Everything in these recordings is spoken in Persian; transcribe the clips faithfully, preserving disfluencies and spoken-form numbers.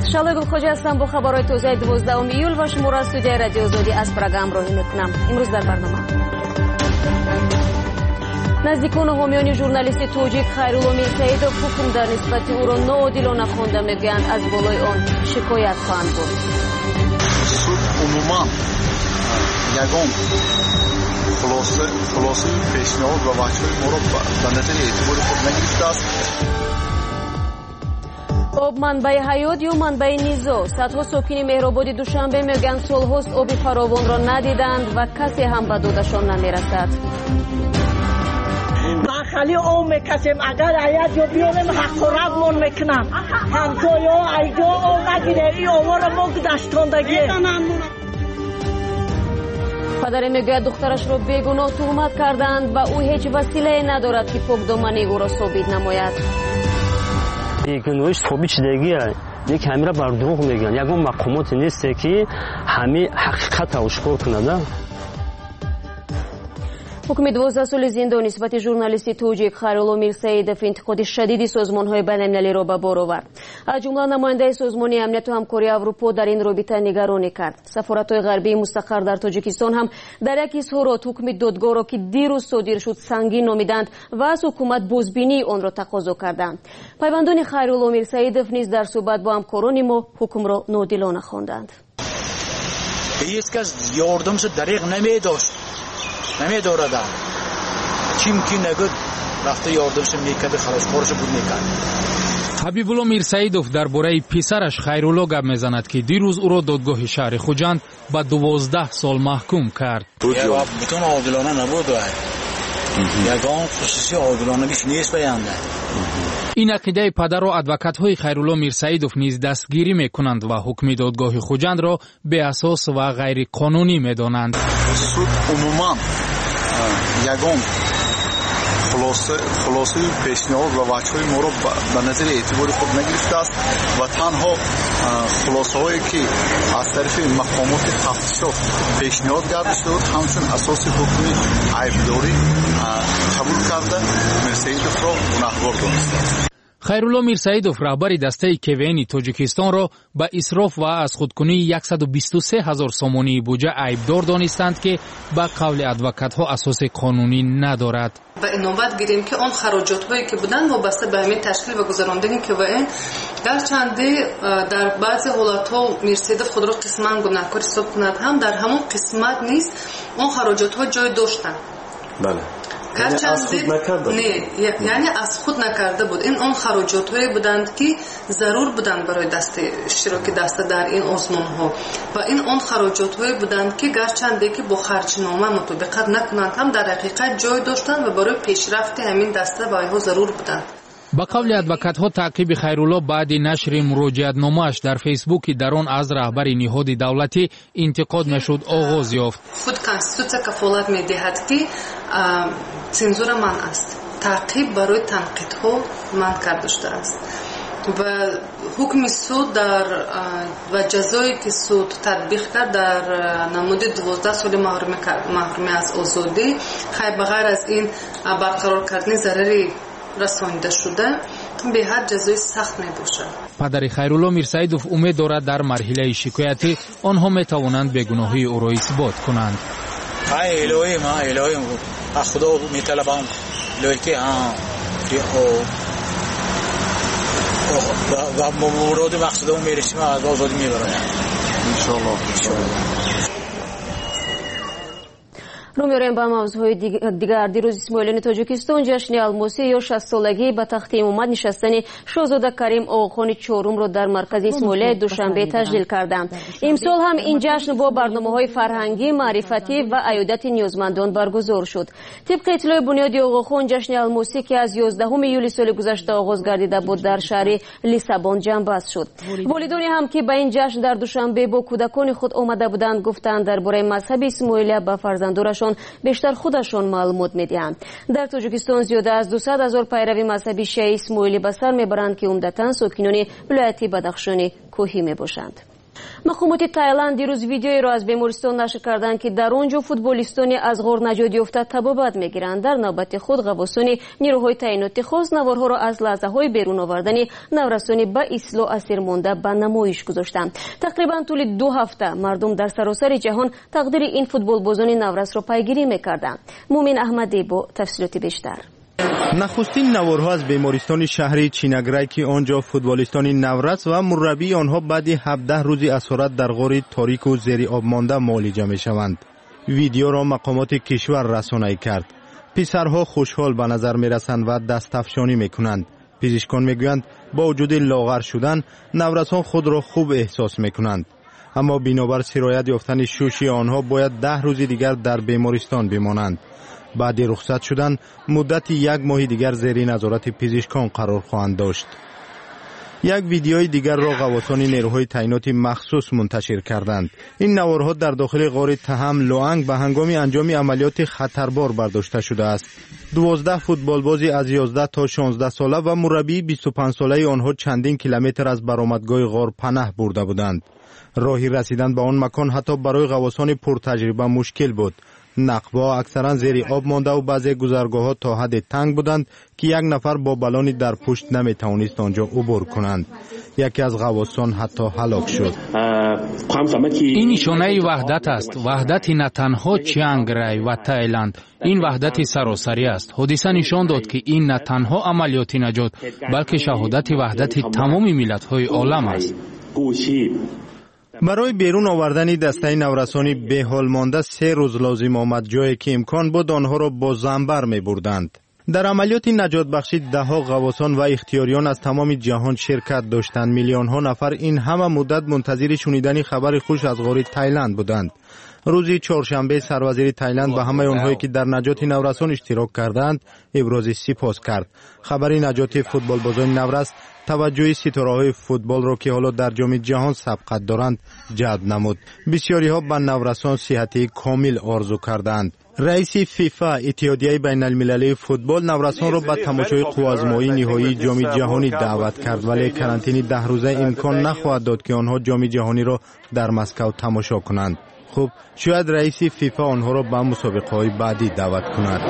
شالای گلخوجی هستم با خبرهای تازه دوازدهم ایول و شما را از استودیوی رادیو آزادی از پراگ همراهی میکنم. امروز در برنامه نزدیکان و حامیان ژورنالیست توجیک خیرالله میرسیدوف حکم در نسبت او را ناعادلانه خوانده میگویند از بالای آن شکایت خواهند برد. سود عموما یگان خلاصه خلاصه پیشنهاد و وجه‌های ما را به نظر اعتبار خود نگرفته است. آب منبع حیات یا منبع نیزا؟ صدها ساکن مهرآباد دوشنبه میگن سالهاست آب فراوان را ندیدند و کسی هم به دادشان نمیرسد. خالی او میکشیم اگر حیات یا بیاریم حق و ربمون میکنم همجا یا ایجا او نگیره ای آوار ما گدشتاندگی. پدر میگوید دخترش را بیگناه تهمت کردند و او هیچ وسیله ندارد که پاکدامنی او را ثابت نماید. بیگناهیش ثابت شدگیه. یک همه را بر دروغ میگن. یگان مقامات نیست که همه حقیقت آشکار کنند. حکم دوازده سال زندان نسبت ژورنالیست توجیک خیرالله میرسیدوف انتقاد شدید سازمان‌های بین‌المللی را به بار آورد. از جمله نماینده سازمان امنیت و همکاری اروپا در این رابطه نگرانی کرد. سفارت‌های غربی مستقر در تاجیکستان هم در یک اظهارات حکم دادگاه را که دیروز صادر شد سنگین نامیدند و از حکومت بازبینی آن را تقاضا کردند. پیوندان خیرالله میرسیدوف نیز در صحبت با همکاران ما حکم را ناعادلانه خواندند. هیچ کس یاردمش دریغ نمی‌داشت. نمی‌دارد. چیم کی نگود رفته یاردمش میکرد خلاص کارش بود میکرد. حبیبالله میرسیدوف درباره پسرش خیرالله گپ میزند که دیروز او را دادگاه شهر خوجند به دوازده سال محکوم کرد. بتون عادلانه نبود. یگان خصوصی عادلانه بیش نیست بیانده. این عقیده پدر و ادوکات‌های خیرالله میرسیدوف نیز دستگیری میکنند و حکم دادگاه خوجند را به اساس و غیر قانونی میدانند. سود عموما یگان خلاصه خلاصه پیشنهاد و وجه‌های ما را به نظر اعتبار خود نگرفته است و تنها خلاصه‌هایی که از طرف مقامات تفتیشات پیشنهاد کرده شد همچون اساس حکم عیبداری قبول کرده میرسیدوف را گناهکار دانسته. خیرالله میرسیدوف رهبر دسته کوین تاجیکستان را به اسراف و از خودکنی صد و بیست و سه هزار سامانی بودجه عیبدار دانستند که به قول ادوکات‌ها اساس قانونی ندارد. و نوبت گیریم که آن خراجات هایی که بودن وابسته به همین تشکیل و گذراندن کوین گرچنده در بعضی حالات ها میرسیدوف خود را قسما گناهکار حساب کند هم در همون قسمت نیست اون خراجات ها جای داشتن. بله. یعنی از خود نکرده نه یعنی از خود نکرده بود. این اون خراجات هایی بودند که ضرور بودند برای دست اشتراک دسته در این آزمون ها و این اون خراجات هایی بودند که گرچنده که با خرجنامه مطابقت نکنند هم در حقیقت جای داشتند و برای پیشرفت همین دسته و اینها ضرور بودند. با قول ادوکات‌ها تعقیب خیرالله بعد نشر مراجعتنامه‌اش در فیسبوک در آن از رهبر نهاد دولتی انتقاد میشد آغاز یافت. خود کانستیتوسیا کفالت میدهد که سنزور من است. تعقیب برای تنقیدها من کرده شده است. و حکم سود در و جزایی که سود تطبیق کرد در نمود دوازده سال محرومی از آزادی خیلی بغیر از این برقرار کردن ضرری رسانیده شده به حد جزای سخت می باشد. پدر خیرالله میرسیدوف امید دارد در مرحله شکایتی آنها می توانند بیگناهی او را اثبات کنند. ای الهی ما الهی از خدا می طلبم الهی که ها و مراد مقصد اون میرسیم از آزادی میبرند ان شاء الله. رو میاریم با موضوعهای دیگر. دیروز اسماعیلیان تاجیکستان جشن الماسی یا شصت سالگی به تخت امامت نشستن شاهزاده کریم آقاخان چهارم را در مرکز اسماعیلیه دوشنبه تجلیل کردند. امسال هم این جشن با برنامه‌های فرهنگی، معرفتی و عیادت نیازمندان برگزار شد. طبق اطلاع بنیادی آقاخان جشن الماسی که از یازدهم ایول سال گذشته آغاز گردیده بود در شهر لیسابون جنببست شد. والدانی هم که به این جشن در دوشنبه با کودکان خود آمده بودند گفتند درباره مذهب اسماعیلیه به فرزندانشان بیشتر خودشان معلومات میدهند. در تاجیکستان زیاده از دویست هزار پیرو مذهبی شیعه اسماعیلی به سر میبرند که عمدتاً ساکنان ولایت بدخشان کوهی میباشند. мақомоти Тайланд дирӯз видеоеро аз бемористон нашр карданд ки дар он ҷо футболистони аз ғор наҷот ёфта табобат мегиранд. дар навбати худ ғавосони нирӯҳои таъиноти хос наворҳоро аз лаҳзаҳои берун овардани наврасони ба ислоҳ асир монда ба намоиш гузоштанд. тақрибан тӯли ду ҳафта мардум дар саросари ҷаҳон тақдири ин футболбозони наврасро пайгирӣ мекарданд. мумин аҳмадӣ бо тафсилоти бештар. нахустин наворҳо аз бемористони шаҳри Чинаграй ки он ҷо футболистони наврас ва мураббии онҳо баъди ҳабдаҳ рӯзи асорат дар ғори торику зери об монда муолиҷа мешаванд. видеоро мақомоти кишвар расонӣ кард. писарҳо хушҳол ба назар мерасанд ва дастафшонӣ мекунанд. пизишкон мегӯянд бо вуҷуди лоғар шудан наврасон худро хуб эҳсос мекунанд. аммо бинобар сироят ёфтани шӯши онҳо бояд даҳ рӯзи дигар дар бемористон бимонанд. баъди рухсат шудан муддати як моҳи дигар зери назорати пизишкон қарор хоҳанд дошт. як видеои дигарро ғавосони нерӯҳои таъиноти махсус мунташир карданд. ин наворҳо дар дохили ғори таҳам луанг ба ҳангоми анҷоми амалиёти хатарбор бардошта шудааст. дувоздаҳ футболбози аз ёздаҳ то шонздаҳ сола ва мураббии бисту панҷсолаи онҳо чандин километр аз баромадгоҳи ғор панаҳ бурда буданд. роҳи расидан ба он макон ҳатто барои ғавосони пуртаҷриба мушкил буд. нақбҳо аксаран зери об мондаву баъзе гузаргоҳҳо то ҳадде танг буданд ки як нафар бо балони дар пушт наметавонист онҷо убур кунанд. яке аз ғавосон ҳатто ҳалок шуд. ин нишонаи ваҳдат аст. ваҳдати на танҳо Чианграй ва Тайланд. ин ваҳдати саросарӣ аст. ҳодиса нишон дод ки ин на танҳо амалиёти наҷот, балки шаҳодати ваҳдати тамоми миллатҳои олам аст. барои берун овардани дастаи наврасони беҳол монда се рӯз лозим омад, ҷое ки имкон буд онҳоро бо замбар мебурданд. дар амалиёти наҷотбахшӣ даҳҳо ғавосон ва ихтиёриён аз тамоми ҷаҳон ширкат доштанд. миллионҳо нафар ин ҳама муддат мунтазири шунидани хабари хуш аз ғори Тайланд буданд. рӯзи чоршанбе сарвазири Тайланд ба ҳамаи онҳое ки дар наҷоти наврасон иштирок карданд ибрози сипос кард. хабари наҷоти футболбозони наврас таваҷҷӯҳи ситораҳои футболро ки ҳоло дар ҷоми ҷаҳон сабқат доранд ҷалб намуд. бисёриҳо ба наврасон сиҳати комил орзу карданд. раиси фифа иттиҳодияи байналмилалии футбол наврасонро ба тамошои қуввозмоии ниҳоии ҷоми ҷаҳонӣ даъват кард, вале карантини даҳрӯза имкон нахоҳад дод ки онҳо ҷоми ҷаҳониро дар Москав тамошо кунанд. хуб, шояд раиси фифа онҳоро ба мусобиқаҳои баъдӣ даъват кунад.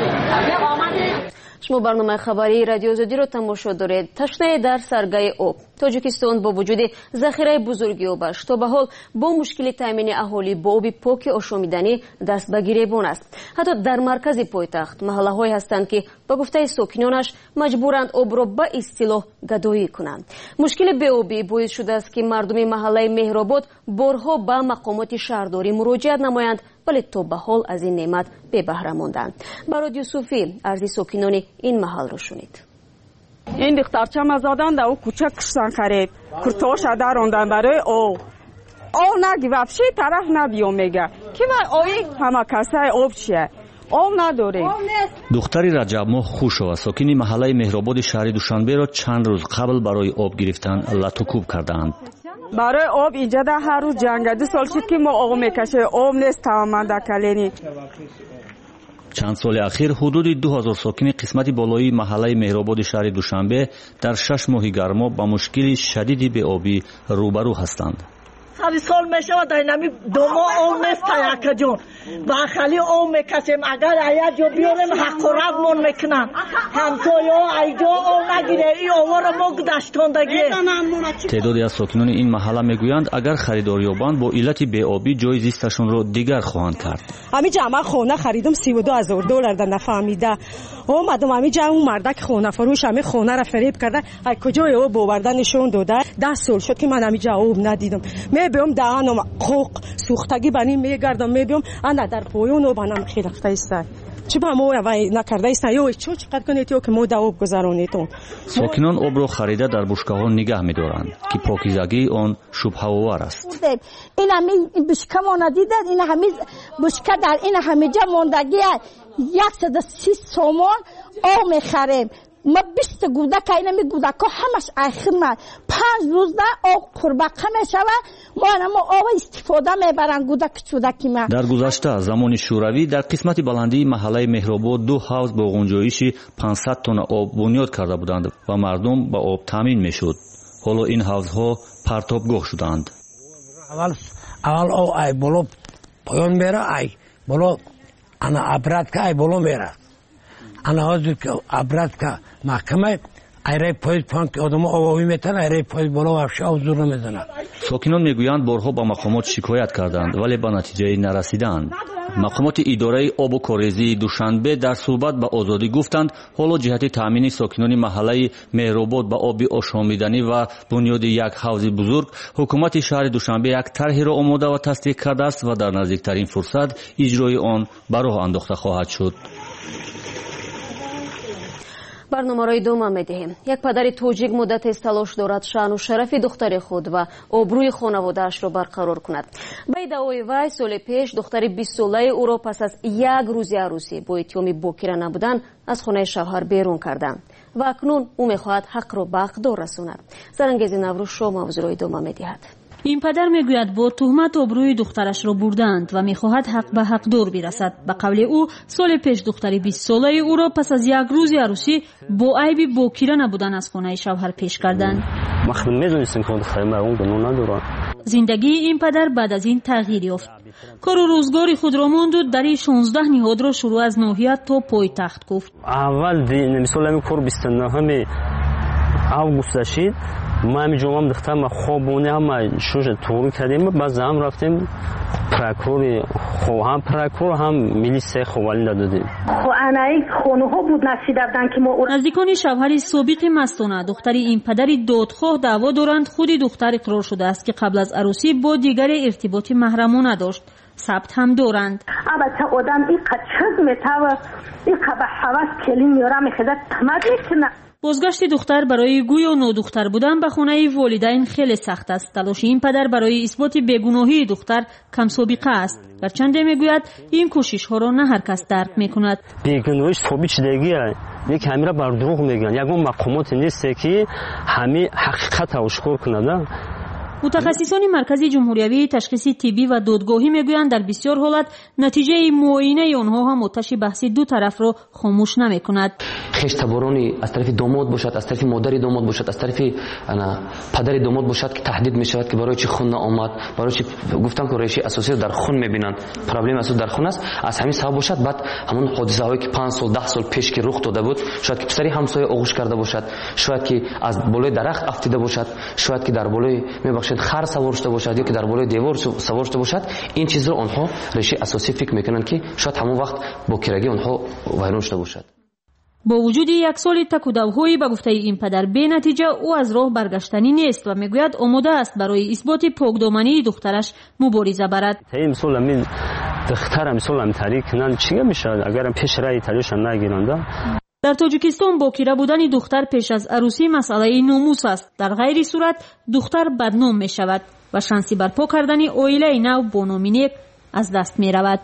шумо барномаи хабарии радиои озодиро тамошо доред. ташнае дар саргаи об. тоҷикистон бо вуҷуди захираи бузурги обаш то ба ҳол бо мушкили таъмини аҳолӣ бо оби поки ошомиданӣ даст ба гиребон аст. ҳатто дар маркази пойтахт маҳаллаҳое ҳастанд ки ба гуфтаи сокинонаш маҷбуранд обро ба истилоҳ гадоӣ кунанд. мушкили беобӣ боис шудааст ки мардуми маҳаллаи меҳробод борҳо ба мақомоти шаҳрдорӣ муроҷиат намоянд, вале то ба ҳол аз ин неъмат бебаҳра монданд. барод юсуфӣ арзи сокинони ин маҳаллро шунид. این دخترچم زدن در او کوچه کشتن خرید کرتاش داروندن برای او او نگی وفشی طرف نبیو میگه که وای اوی همه کسای آب چیه آب نداره. دختری رجب خوش و ساکنی محله مهرآباد شهر دوشنبه را چند روز قبل برای آب گرفتن لطوکوب کردند. برای آب اینجا در هر روز جنگ دو سال شد که ما آب میکشه آب نیست تمام دکلینی. چند سال اخیر حدود دو هزار ساکن قسمت بالایی محله مهرآباد شهر دوشنبه در شش ماه گرما با مشکل شدید بی‌آبی روبرو هستند. سال سال میشه و در نمی دوما آب نیست یک جون و خالی آب میکشیم اگر آیا جو بیاریم حق و رب من میکنن هم تو یا ایجا آب نگیره این آوار ما گذشتاندگی. تعدادی از ساکنان این محله میگویند اگر خریدار یابند با علت بی‌آبی جای زیستشان را دیگر خواهند کرد. همینجا من خونه خریدم سی و دو هزار دلار در نفهمیده اومدم همینجا اون مردک خونه فروش همه خونه را فریب کرده از کجای آب آوردنشون داده ده سال شد که من همینجا آب ندیدم. میبیم دهانم خوک سوختگی بنی میگردم میبیم انا در پایون آب انم خیلی رفته است. چی با ما وای نکرده است یا چه چقدر کنید که ما در آب گذرانیتون. ساکنان آب را خریده در بشکه‌ها نگاه می‌دارند که پاکیزگی آن شبهه‌آور است. این همین بشکه ما ندیدید این همین بشکه در این همینجا ماندگی صد و سی سومان آب می‌خریم. ما بیست گودک اینا می گودکا همش اخیر پنج روز نه آب قربقه میشه و ما ما آب استفاده میبرن گودک چودکی ما. در گذشته زمان شوروی در قسمت بلندی محله مهرآباد دو حوض با غنجایش پانصد تن آب بنیاد کرده بودند و مردم با آب تامین میشد. حالا این حوضها پرتابگاه شدند. اول اول او ای بالا پایان میره ای بالا انا ابرد که ای بالا میره انا حاضر که ابرد که محکمه ایره پایز پانک آدم آواوی میتن ایره پایز بالا وفشه او زور نمیزنه. ساکنان میگویند بارها با مقامات شکایت کردند ولی به نتیجه نرسیدند. مقامات اداره آب و کاریزی دوشنبه در صحبت با آزادی گفتند حالا جهت تامین ساکنان محله مهرآباد با آب آشامیدنی و بنیاد یک حوض بزرگ حکومت شهر دوشنبه یک طرحی را آماده و تصدیق کرده است و در نزدیکترین فرصت اجرای آن به راه انداخته خواهد شد. برنامه‌های دوم می‌دهیم. یک پدر توجیک مدت است تلاش دارد شأن و شرف دختر خود و آبروی خانواده‌اش را برقرار کند. با ادعای وی سال پیش دختر بیست ساله او را پس از یک روز عروسی با اتهام باکره نبودن از خانه شوهر بیرون کردند و اکنون او می‌خواهد حق را به حقدار رساند. زرانگیز نوروز شو موضوع دوم می‌دهد. این پدر میگوید با تهمت آبروی دخترش را بردند و میخواهد حق به حقدار برسد. به قول او سال پیش دختر بیست ساله او را پس از یک روز عروسی با عیب باکره نبودن از خانه شوهر پیش کردند. زندگی این پدر بعد از این تغییر یافت. کار و روزگار خود را ماند و در شانزده نهاد را شروع از ناحیه تا پایتخت گفت. اول مثلا می کار بیست و نه август شد ما همین جمعه دخترم خوابونه هم شوش طوری کردیم باز هم رفتیم پراکور هم پراکور هم میلیس خوالی دادیم. نزدیکان شوهر سابق مستانه دختر این پدر دادخواه دعوا دارند خود دختر اقرار شده است که قبل از عروسی با دیگر ارتباط محرمانه داشت. ثبت هم دارند. البته آدم این قچز میتوه این قبه حوث کلی میاره میخیده تمد میکنه. بازگشت دختر برای گویا نودختر بودن به خانه والدین خیلی سخت است. تلاش این پدر برای اثبات بیگناهی دختر کم سابقه است. گرچه میگوید این کوشش ها را نه هر کس درک میکند. بیگناهیش ثابت شدگیه. یک همه را بر دروغ میگن. یگان مقامات نیست که همه حقیقت آشکار کنند. متخصصان مرکز جمهوری تشخیص طبی و دادگاهی میگویند در بسیار حالت نتیجه معاینه آنها هم آتش بحث دو طرف را خاموش نمیکند. خشتبارانی از طرف داماد باشد، از طرف مادر داماد باشد، از طرف پدر داماد باشد که تهدید میشود که برای چی خون آمد، برای چی گفتن که ریشه اساسی در خون میبینند، پرابلم اساسی در خون است، از همین سبب باشد. بعد همون حادثه هایی که پنج سال ده سال پیش که رخ داده بود، شاید که پسری همسایه آغوش کرده باشد، شاید که از بالای درخت افتیده باشد، شاید که در بالای میبخشید خر سوار شده باشد یا که در بالای دیوار سوار شده باشد. این چیز رو آنها ریشه اساسی فکر میکنن که شاید همون وقت با کرگی آنها ویران شده باشد. با وجود یک سال تک و دوهای به گفته این پدر به نتیجه او از راه برگشتنی نیست و میگوید آماده است برای اثبات پاکدامنی دخترش مبارزه برد. این سال من دخترم سالم تاریک نن چی میشه اگر پیش رای تاریخ نگیرنده. در تاجیکستان باکره بودن دختر پیش از عروسی مسئله ناموس است. در غیر صورت دختر بدنام می شود و شانسی برپا کردن عائله نو با نام نیک از دست می رود.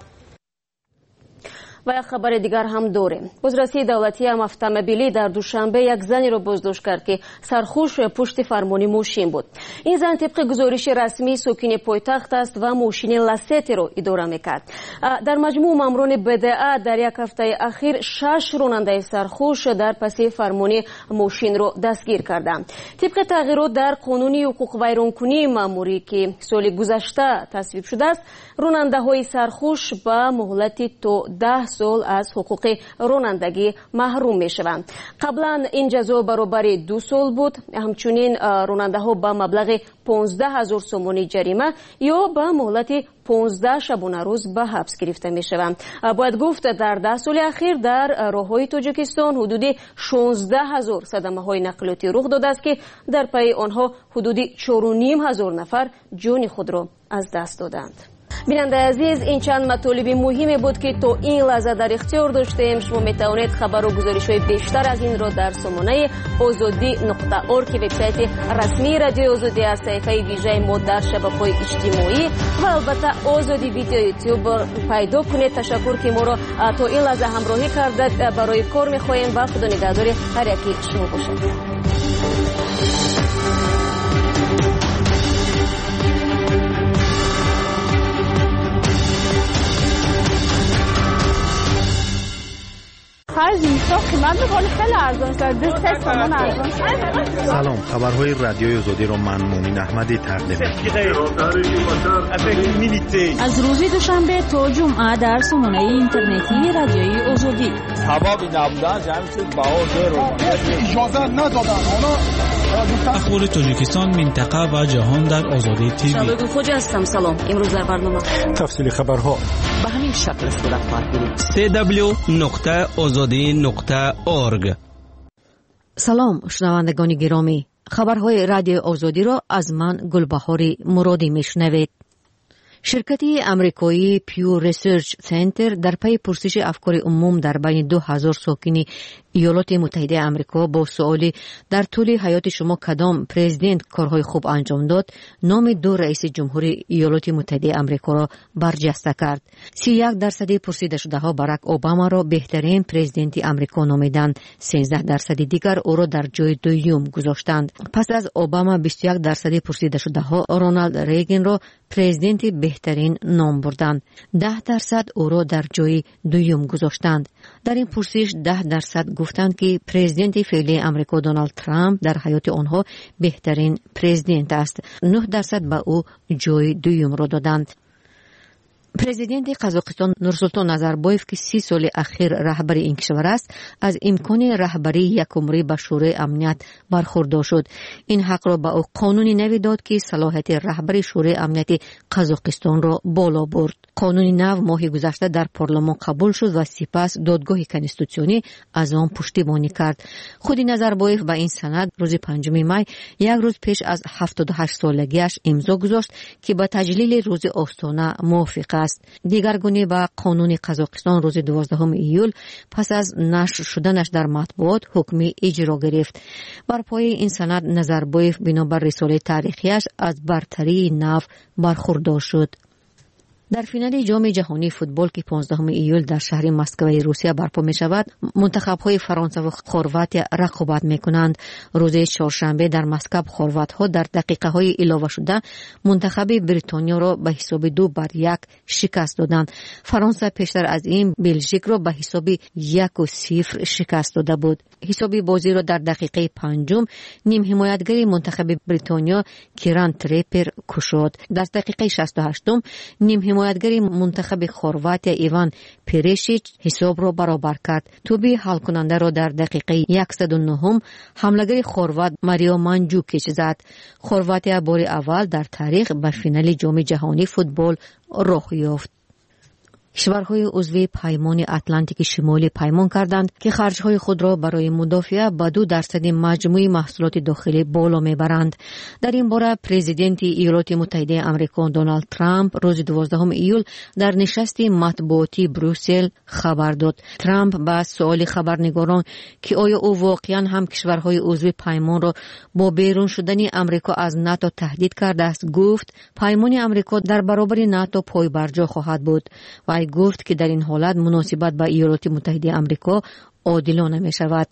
و یک خبر دیگر هم داریم. بازرسی دولتی هم автомобیلی در دوشنبه یک زنی را بازداشت کرد که سرخوش پشت فرمانی ماشین بود. این زن طبق گزارش رسمی ساکن پایتخت است و ماشین لاستی را اداره میکرد. در مجموع ماموران بدعه در یک هفته اخیر شش راننده سرخوش در پس فرمانی ماشین را دستگیر کردند. طبق تغییرات در قانون حقوق ویرانکنی ماموری که سال گذشته تصویب شده است، راننده های سرخوش با مهلت تا ده سال از حقوق رانندگی محروم می شوند. قبلا این جزا برابر دو سال بود. همچنین راننده ها با مبلغ پانزده هزار سومانی جریمه یا با مهلت پانزده شبانه روز به حبس گرفته می شوند. باید گفت در ده سال اخیر در راههای تاجیکستان حدود شانزده هزار صدمه های نقلیاتی رخ داده است که در پی آنها حدود چهار و نیم هزار نفر جان خود را از دست دادند. بیننده عزیز، این چند مطالب مهمی بود که تا این لحظه در اختیار داشتیم. شما میتوانید خبر و گزارش های بیشتر از این را در سامانه آزادی نقطه اورگ که وبسایت رسمی رادیو آزادی است، صفحه ویژه ما در شبکه‌های اجتماعی و البته آزادی ویدیو یوتیوب پیدا کنید. تشکر که ما را تا این لحظه همراهی کردید. برای کار میخواهیم و خدا نگهدار هر یکی شما باشد. خرج میشه قیمت میکنه خیلی ارزان شده دو سه تومن ارزان شده. سلام، خبرهای رادیوی آزادی رو من مومین احمدی تقدیم می‌کنم. از روز دوشنبه تا جمعه در سامانه اینترنتی رادیوی آزادی. سبب نبودن جمعیت بهار رو اجازه ندادن. اخبار تاجیکستان، منطقه و جهان در آزادی تیوی. شباب خوج هستم. سلام. امروز در برنامه تفصیل خبرها به همین شکل صورت خواهد گرفت. سی دبلیو نقطه آزادی نقطه اورگ. سلام شنوندگان گرامی، خبرهای رادیو آزادی را از من گلبهار مرادی میشنوید. شرکتی امریکایی پیو ریسرچ سنتر در پی پرسش افکار عموم در بین دو هزار ساکن ایالات متحده آمریکا با سوالی در طول حیات شما کدام پرزیدنت کارهای خوب انجام داد، نام دو رئیس جمهوری ایالات متحده آمریکا را برجسته کرد. سی و یک درصد پرسیده شده ها باراک اوباما را بهترین پرزیدنت آمریکا نامیدند، سیزده درصد دیگر او را در جای دوم گذاشتند. پس از اوباما بیست و یک درصد پرسیده شده ها رونالد ریگن را پرزیدنت بهترین نام بردند، ده درصد او را در جای دوم گذاشتند. در این پرسش ده درصد گفتند که پرزیدنت فعلی آمریکا دونالد ترامپ در حیات آنها بهترین پرزیدنت است، نه درصد به او جای دوم را دادند. پرزیدنت قزاقستان نورسولطان نظربایف که سی سال اخیر رهبر این کشور است، از امکان رهبری یک عمری به شورای امنیت برخوردار شد. این حق را به او قانونی نو داد که صلاحیت رهبری شورای امنیت قزاقستان را بالا برد. قانون نو ماه گذشته در پارلمان قبول شد و سپس دادگاه کنستیتوسیونی از آن پشتیبانی کرد. خود نظربایف به این سند روز پنجم می یک روز پیش از هفتاد و هشت سالگیش امضا گذاشت که با تجلیل روز آستانه موافق است. دیگرگونه به قانون قزاقستان روز دوازدهم ایول پس از نشر شدنش در مطبوعات حکم اجرا گرفت. بر پای این سند نظربایف بنابر رساله تاریخیش از برتری نو برخوردار شد. در فینال جام جهانی فوتبال که پانزدهم ایول در شهر مسکو روسیه برپا می شود، منتخب‌های فرانسه و خورواتیا رقابت می کنند. روز چهارشنبه در مسکو خوروات‌ها در دقیقه‌های اضافه شده منتخب بریتانیا را به حساب دو بر یک شکست دادند. فرانسه پیشتر از این بلژیک را به حساب یک و صفر شکست داده بود. حساب بازی را در دقیقه پنجم نیم حمایتگر منتخب بریتانیا کیران تریپر کشاد. در دقیقه شصت و هشتم نیم حمایتگر منتخب خورواتیا ایوان پریشیچ حساب را برابر کرد. توپی حل کننده را در دقیقه صد و نه حمله‌گر خوروات ماریو مانجوکیچ زد. خورواتیا بار اول در تاریخ به فینال جام جهانی فوتبال راه یافت. کشورهای عضو پیمان اتلانتیک شمالی پیمان کردند که خرجهای خود را برای مدافع به دو درصد مجموع محصولات داخلی بالا میبرند. در این باره پرزیدنت ایالات متحده آمریکا دونالد ترامپ روز دوازدهم ایول در نشست مطبوعاتی بروسل خبر داد. ترامپ با سوال خبرنگاران که آیا او واقعا هم کشورهای عضو پیمان را با بیرون شدن آمریکا از ناتو تهدید کرده است، گفت پیمان آمریکا در برابر ناتو پای برجا خواهد بود و گفت که در این حالت مناسبت با ایالات متحده آمریکا عادلانه می شود.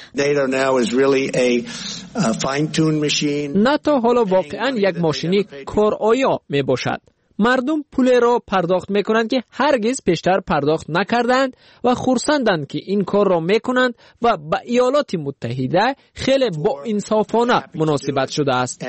ناتو حالا واقعا یک ماشینی کارآیا می باشد. مردم پول را پرداخت می کنند که هرگز پیشتر پرداخت نکردند و خرسندند که این کار را می کنند و با ایالات متحده خیلی با انصافانه مناسبت شده است.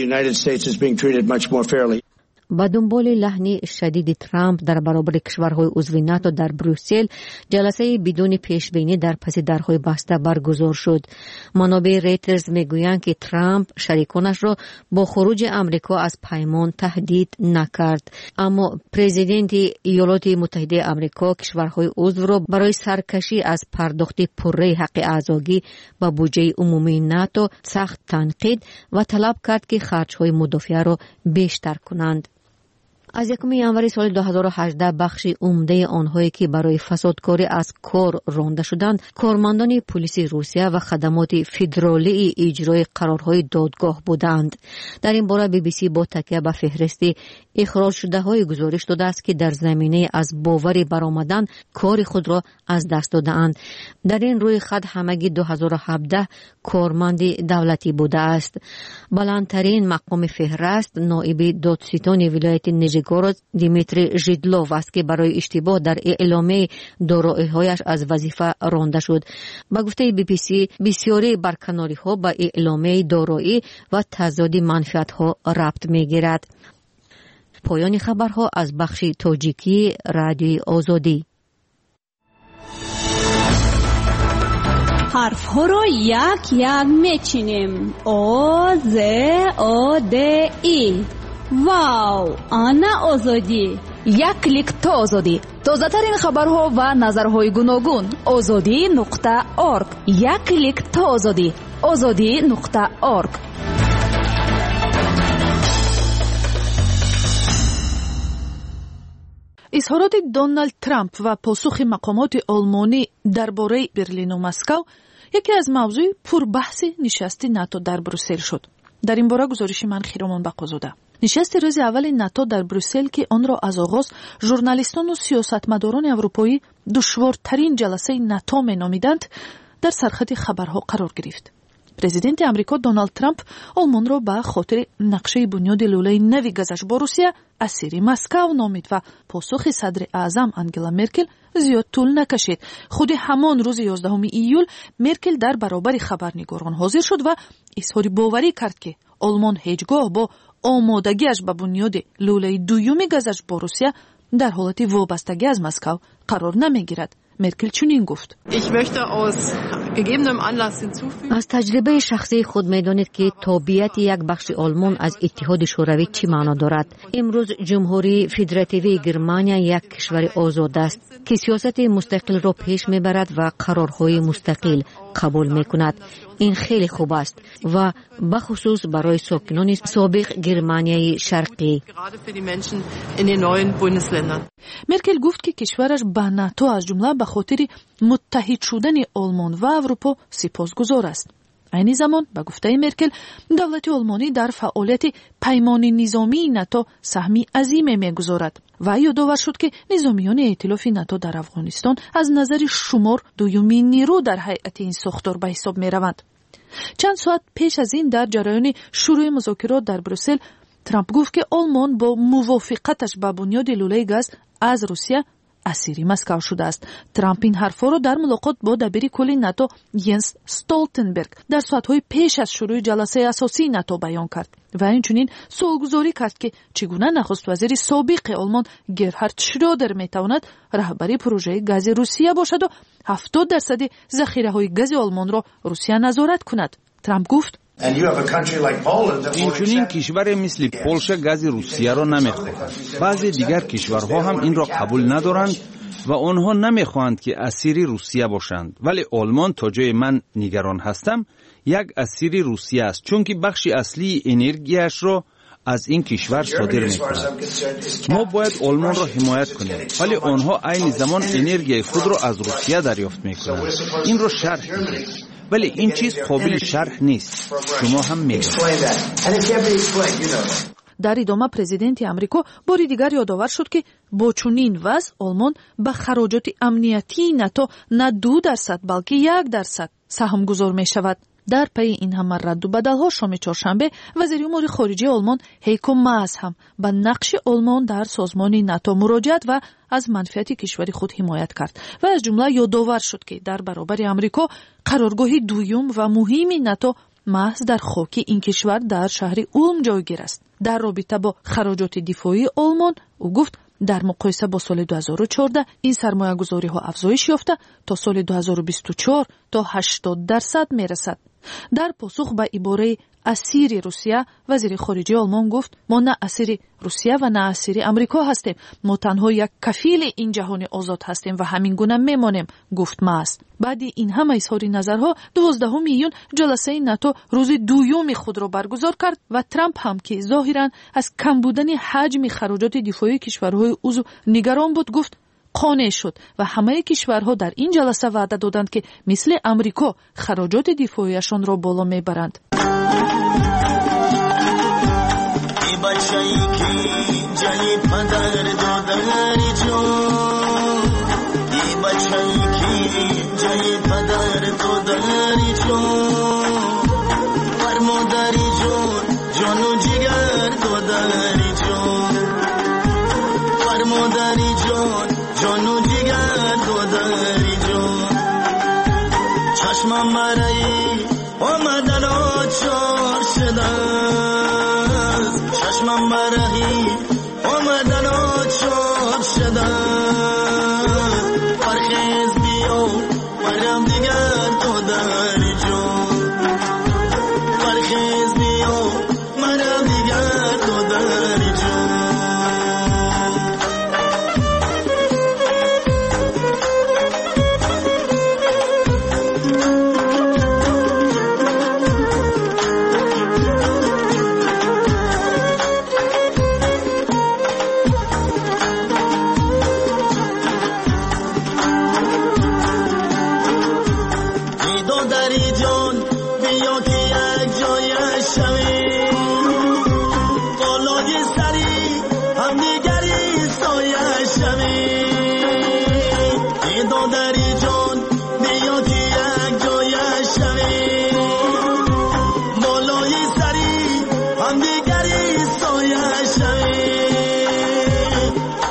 با دنبال لحن شدید ترامپ در برابر کشورهای عضو ناتو در بروسل، جلسه بدون پیشبینی در پس درهای بسته برگزار شد. منابع ریترز میگویند که ترامپ شریکانش را با خروج آمریکا از پیمان تهدید نکرد، اما پرزیدنت ایالات متحده آمریکا کشورهای عضو را برای سرکشی از پرداخت پره حق اعضایی به بودجه عمومی ناتو سخت تنقید و طلب کرد که خرجهای مدافعه را بیشتر کنند. از یکم ژانویه سال دو هزار و هجده بخش عمده آنهایی که برای فسادکاری از کار رانده شدند کارمندان پلیس روسیه و خدمات فدرالی اجرای قرارهای دادگاه بودند. در این باره بی بی سی با تکیه به فهرست اخراج شده های گزارش داده است که در زمینه از باور برآمدن کار خود را از دست دادند. در این روی خط همگی دو هزار و هفده کارمند دولتی بوده است. بلندترین مقام فهرست نایب دادستان ولایت نیژگورود Belgorod دیمیتری ژیدلوف است که برای اشتباه در اعلامیه دارایی‌هایش از وظیفه رانده شد. با گفته بی بی سی بسیاری برکناری‌ها با اعلامیه دارایی و تضاد منفعت‌ها ربط می‌گیرد. پایان خبرها از بخش تاجیکی رادیوی آزادی. حرف ها رو یک یک میچینیم. او ز او د ای. واو، آنا آزادی. یک کلیک تا آزادی. تازه ترین خبرها و نظرهای گوناگون. آزادی نقطه اورگ. یک کلیک تا آزادی. آزادی نقطه اورگ. اظهارات دونالد ترامپ و پاسخ مقامات آلمانی درباره برلین و مسکو یکی از موضوع پربحث نشست ناتو در بروسل شد. در این باره گزارش من خیرمان بقازاده. نشست روز اول ناتو در بروسل که آن را از آغاز ژورنالیستان و سیاستمداران اروپایی دشوارترین جلسه ناتو مینامیدند، در سرخط خبرها قرار گرفت. پرزیدنت امریکا دونالد ترامپ آلمان را به خاطر نقشه بنیاد لوله نوی گازش با روسیه اسیر مسکو نامید و پاسخ صدر اعظم انگلا مرکل زیاد طول نکشید. خود همان روز یازدهم ایول مرکل در برابر خبرنگاران حاضر شد و اظهار باوری کرد که آلمان هیچگاه با آمادگیش به بنیاد لوله دوم گازش با روسیه در حالت وابستگی از مسکو قرار نمیگیرد. مرکل چنین گفت: از تجربه شخصی خود می‌دانید که تابعیت یک بخش آلمان از اتحاد شوروی چی معنا دارد. امروز جمهوری فدراتیوی گرمانیا یک کشور آزاد است که سیاست مستقل را پیش میبرد و قرارهای مستقل قبول میکند. این خیلی خوب است و بخصوص برای ساکنان سابق گرمانیای شرقی. مرکل گفت که کشورش به ناتو از جمله به خاطر متحد شدن آلمان و اروپا سپاسگزار است. این زمان به گفته مرکل دولت آلمانی در فعالیت پیمان نظامی ناتو سهمی عظیم میگذارد و یادآور شد که نظامیان ائتلاف ناتو در افغانستان از نظر شمار دومین نیرو در هیئت این ساختار به حساب میروند. چند ساعت پیش از این در جریان شروع مذاکرات در بروسل ترامپ گفت که آلمان با موافقتش به بنیاد لوله گاز از روسیه اسیری مسکو شده است. ترامپ این حرفا را در ملاقات با دبیر کل ناتو ینس استولتنبرگ در ساعتهای پیش از شروع جلسه اساسی ناتو بیان کرد و اینچنین سوالگذاری کرد که چگونه نخست وزیر سابق آلمان گرهارد شرودر میتواند رهبری پروژه گاز روسیه باشد و هفتاد درصد ذخیره های گاز آلمان را روسیه نظارت کند. ترامپ گفت: اینچنین کشور مثل پولشا گاز روسیه را نمیخواهد. بعضی دیگر کشورها هم این را قبول ندارند و آنها نمیخواهند که اسیر روسیه باشند، ولی آلمان تا جای من نگران هستم یک اسیر روسیه است، چون که بخش اصلی انرژیش را از این کشور صادر می‌کند. ما باید آلمان را حمایت کنیم، ولی آنها عین زمان انرژی خود را از روسیه دریافت می‌کنند. این را شرح کنید. ولی این چیز قابل شرح نیست. شما هم می‌دانید. در ادامه پرزیدنت امریکا باری دیگر یادآور شد که با چنین وضع آلمان به خراجات امنیتی ناتو نه دو درصد بلکه یک درصد سهم گذار می شود. در پی این همه رد و بدل‌ها شام چهارشنبه وزیر امور خارجه آلمان هیکو ماس هم به نقش آلمان در سازمان ناتو مراجعت و از منفعت کشور خود حمایت کرد و از جمله یادآور شد که در برابر امریکا قرارگاه دوم و مهمی ناتو محض در خاک این کشور در شهر اولم جایگیر است. در رابطه با خراجات دفاعی آلمان او گفت در مقایسه با سال دو هزار و چهارده این سرمایه گذاری ها افزایش یافته تا سال دو هزار و بیست و چهار تا هشتاد درصد می رسد. در پاسخ به عباره اسیر روسیه وزیر خارجه آلمان گفت: ما نه اسیر روسیه و نه اسیر امریکا هستیم، ما تنها یک کفیل این جهان آزاد هستیم و همین گونه میمانیم، گفت ماس. بعد این همه اظهار نظرها دوازدهم میلیون جلسه ناتو روز دوم خود را برگزار کرد و ترامپ هم که ظاهرا از کم بودن حجم خراجات دفاعی کشورهای عضو نگران بود گفت قانع شد و همه کشورها در این جلسه وعده دادند که مثل امریکا خراجات دفاعیشان را بالا میبرند.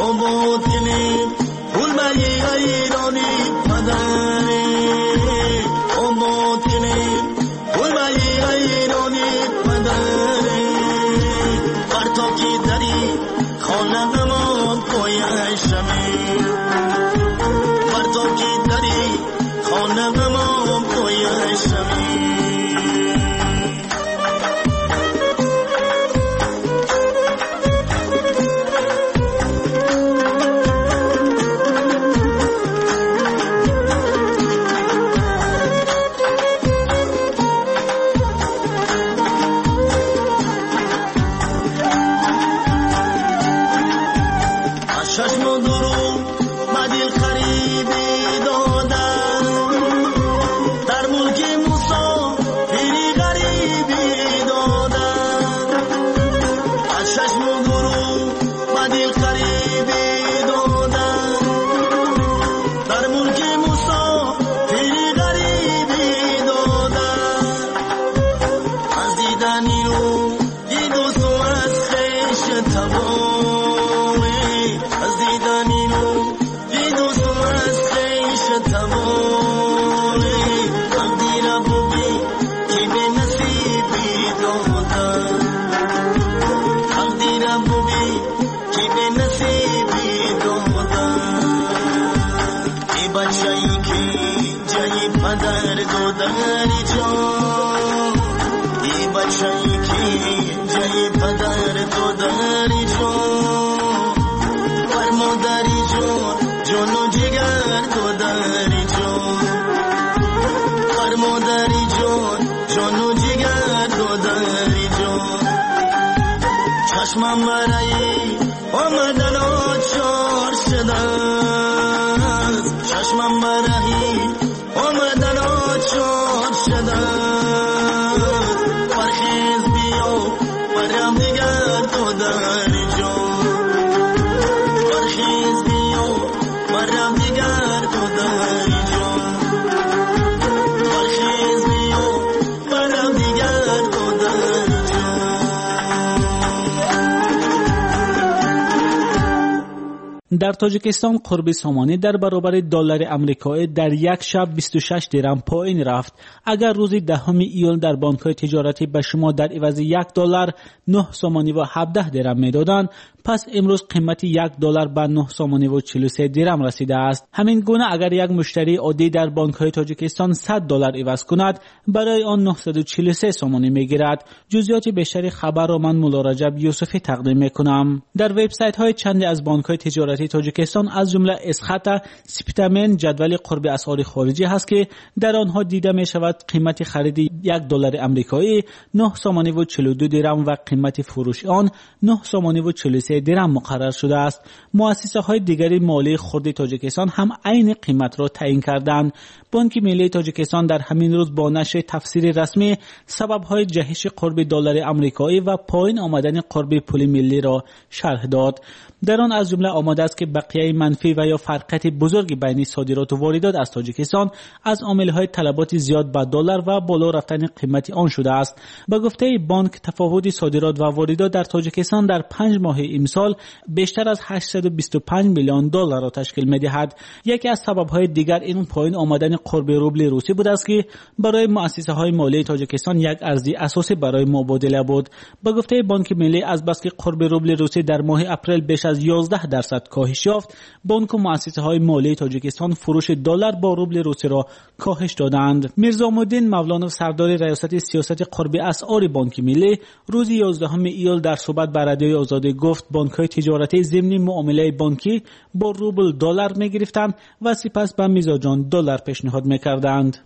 در تاجیکستان قرب سامانه در برابر دلار آمریکایی در یک شب بیست و شش درم پایین رفت. اگر روز دهم ایول در بانک‌های تجارتی به شما در عوض یک دلار نه سامانی و هفده درم میدادند، پس امروز قیمت یک دلار به نه سامانی و چهل و سه درم رسیده است. همین گونه اگر یک مشتری عادی در بانک‌های تاجیکستان صد دلار عوض کند، برای آن نهصد و چهل و سه سامانی میگیرد. جزئیات بیشتر خبر را من مولا رجب یوسفی تقدیم میکنم. در وبسایت‌های چندی از بانک‌های تجارتی تاجیکستان از جمله اسخاتا سپتامن جدول قرب اسعار خارجی هست که در آنها دیده می شود قیمت خرید یک دلار آمریکایی نه سامانی و چهل و دو درم و قیمت فروش آن نه سامانی و چهل و سه درم مقرر شده است. مؤسسه های دیگری مالی خرد تاجیکستان هم عین قیمت را تعیین کردند. بانک ملی تاجیکستان در همین روز با نشر تفسیر رسمی سبب های جهش قرب دلار آمریکایی و پایین آمدن قرب پول ملی را شرح داد. در آن از جمله آمده است که بقیه منفی و یا فرقیت بزرگ بین صادرات و واردات از تاجیکستان از عامل‌های طلبات زیاد به دلار و بالا رفتن قیمت آن شده است. به گفته بانک تفاوت صادرات و واردات در تاجیکستان در پنج ماه امسال بیشتر از هشتصد و بیست و پنج میلیون دلار را تشکیل می‌دهد. یکی از سبب‌های دیگر این پایین آمدن قرب روبل روسی بود است که برای مؤسسه‌های مالی تاجیکستان یک ارزی اساسی برای مبادله بود. به گفته بانک ملی از بس که قرب روبل روسی در ماه اپریل بیش از یازده درصد کاهش یافت، بانک و مؤسسه‌های مالی تاجیکستان فروش دلار با روبل روسی را کاهش دادند. میرزا مودین مولانوف سردار ریاست سیاست قرب اسعار بانک ملی روز یازدهم ایول در صحبت با رادیوی آزادی گفت بانک‌های تجارتی ضمن معامله بانکی با روبل دلار می‌گرفتند و سپس به میزاجان دلار پیشنهاد می‌کردند.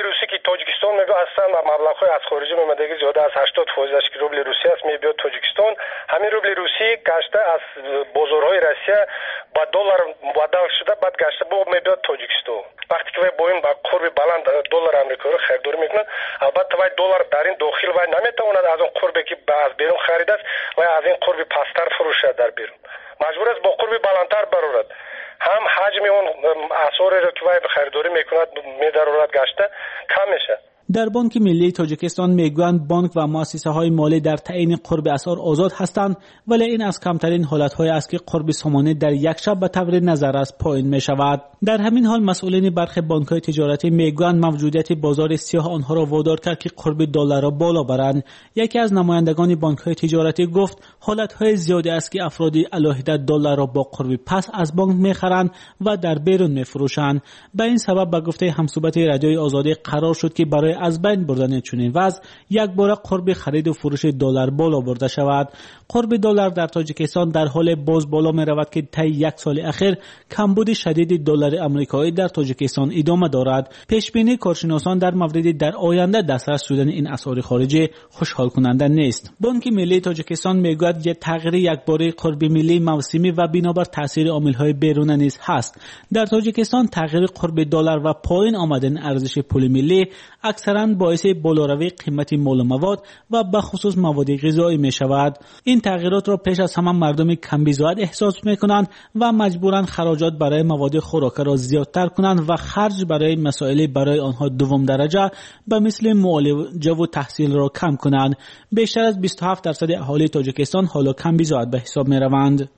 میگه اصلا مبلغ‌های از خارجی میمدگی زیاده از هشتاد درصدش که روبل روسی است میبیاد تاجیکستان. همین روبل روسی گشته از بازارهای روسیه با دلار مبادل شده، بعد گشته با میبیاد تاجیکستان. وقتی که با این با قرب بلند دلار آمریکایی رو خریداری میکنن، البته وای دلار در این داخل وای نمیتواند از اون قربی که از بیرون خرید است و از این قرب پستر فروشه در بیرون مجبور است با قرب بلندتر برورد. هم حجم اون اسعاری رو که وای خریداری میکند میدارد گشته کم میشه. در بانک ملی تاجیکستان میگویند بانک و مؤسسه های مالی در تعیین قرب اسعار آزاد هستند، ولی این از کمترین حالت های است که قرب سامانه در یک شب به طور نظر از پایین می شود. در همین حال مسئولین برخی بانک های تجارتی میگویند موجودیت بازار سیاه آنها را وادار کرد که قرب دلار را بالا برند. یکی از نمایندگان بانک های تجارتی گفت حالت های زیادی است که افراد علیحده دلار را با قرب پس از بانک میخرند و در بیرون میفروشند. به این سبب به گفته همصحبت رادیوی آزادی قرار شد که برای از بین بردن چنین وضع یک بار قرب خرید و فروش دلار بالا برده شود. قرب دلار در تاجیکستان در حال باز بالا می رود که طی یک سال اخیر کمبود شدید دلار آمریکایی در تاجیکستان ادامه دارد. پیش بینی کارشناسان در مورد در آینده دسترس شدن این اسعار خارجی خوشحال کننده نیست. بانک ملی تاجیکستان میگوید یک تغییر یکباره قرب ملی موسمی و بنابر تاثیر عامل‌های بیرون نیز هست. در تاجیکستان تغییر قرب دلار و پایین آمدن ارزش پول ملی اکثراً باعث بالاروی قیمت مال و مواد و به خصوص مواد غذایی می شود. این تغییرات را پیش از همه مردم کمبیزاید احساس می کنند و مجبورند خراجات برای مواد خوراکی را زیادتر کنند و خرج برای مسائل برای آنها دوم درجه به مثل معالجه و تحصیل را کم کنند. بیشتر از بیست و هفت درصد اهالی تاجیکستان حالا کمبیزاید به حساب می روند.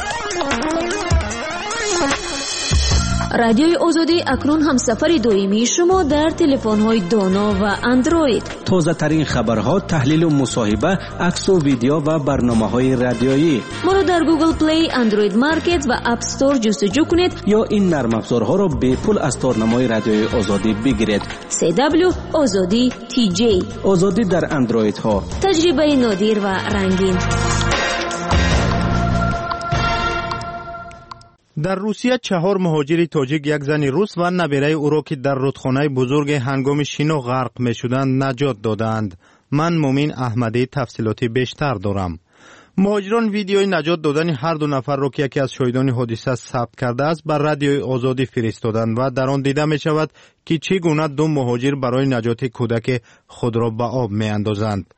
رادیوی آزادی اکنون همسفر دائمی شما در تلفن‌های دانا و اندروید. تازه ترین خبرها، تحلیل و مصاحبه، عکس و ویدیو و برنامه‌های رادیویی. ما را در گوگل پلی، اندروید مارکت و اپ استور جستجو کنید یا این نرم افزارها را به پول از تارنمای رادیوی آزادی بگیرید. سی دبلیو آزادی تی جی. آزادی در اندروید ها. تجربه نادر و رنگین. در روسیه چهار مهاجر تاجیک، یک زن روس و نبیره او را که در رودخانه بزرگ هنگام شینو غرق می شدند نجات دادند. من مومین احمدی تفصیلاتی بیشتر دارم. مهاجران ویدیوی نجات دادن هر دو نفر را که یکی از شاهدان حادثه ثبت کرده است بر رادیوی آزادی فرستادند و در آن دیده می شود که چگونه دو مهاجر برای نجات کودک خود را به آب می اندازند.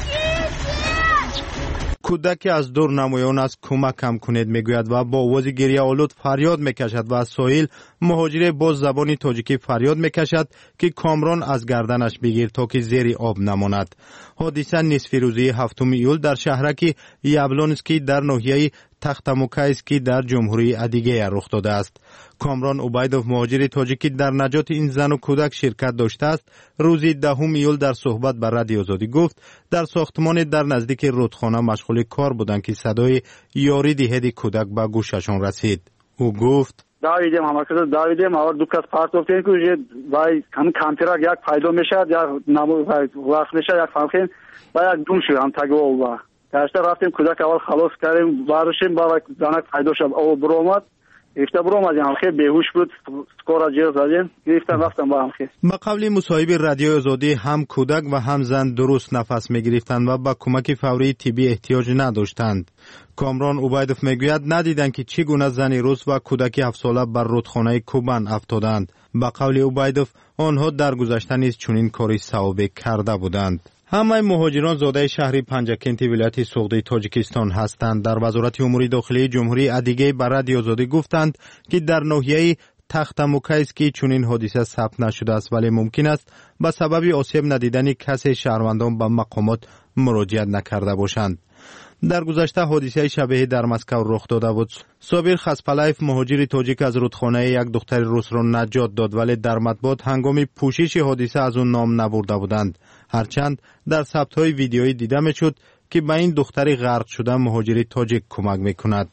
کودک از دور نمایان است کمکم کنید میگوید و با آواز گریه آلود فریاد میکشد و از ساحل مهاجر با زبان تاجیکی فریاد میکشد که کامران از گردنش بگیر تا که زیر آب نماند. حادثه نصف روزی هفتم ایول در شهرک یابلونسکی در ناحیه تختموکایسکی در جمهوری ادیگه رخ داده است. کامران عبیدوف مهاجر تاجیکی در نجات این زن و کودک شرکت داشته است. روزی دهم ایول در صحبت با رادیو آزادی گفت در ساختمان در نزدیک رودخانه مشغول کار بودند که صدای یاری دهید کودک به گوششان رسید. او گفت دویدیم همکلاس دویدیم اور دو کس پارت گفتن که وای هم کامپیوتر یک پیدا میشد یا نمو وقت میشد یک فهمیم و یک دوم شد هم تگو و داشته رفتیم کودک اول خلاص کردیم بارشیم با زنک پیدا شد او برومد گرفته برومد هم خیلی بیهوش بود سکورا جیر زدیم گرفتن رفتم با هم خیلی. با قبل مصاحبه رادیو آزادی هم کودک و هم زن درست نفس میگرفتند و با کمک فوری طبی احتیاج نداشتند. کامران عبیدوف میگوید ندیدند که چگونه زن روس و کودک هفت ساله بر رودخانه کوبان افتادند. با قول عبیدوف آنها در گذشته نیز چنین کاری صواب کرده بودند. همه مهاجران زاده شهر پنجکنت ولایت سوغدی تاجیکستان هستند. در وزارت امور داخلی جمهوری ادیگه بر رادیو آزادی گفتند که در ناحیه تختموکایسکی چنین حادثه ثبت نشده است ولی ممکن است به سبب آسیب ندیدن کسی شهروندان به مقامات مراجعه نکرده باشند. در گذشته حادثه شبیه در مسکو رخ داده بود. صابر خسپلایف مهاجر تاجیک از رودخانه یک دختر روس را نجات داد ولی در مطبوعات هنگام پوشش حادثه از اون نام نبرده بودند. هرچند در ثبت‌های ویدیویی دیده می‌شد که به این دختری غرق شده مهاجر تاجیک کمک می‌کند.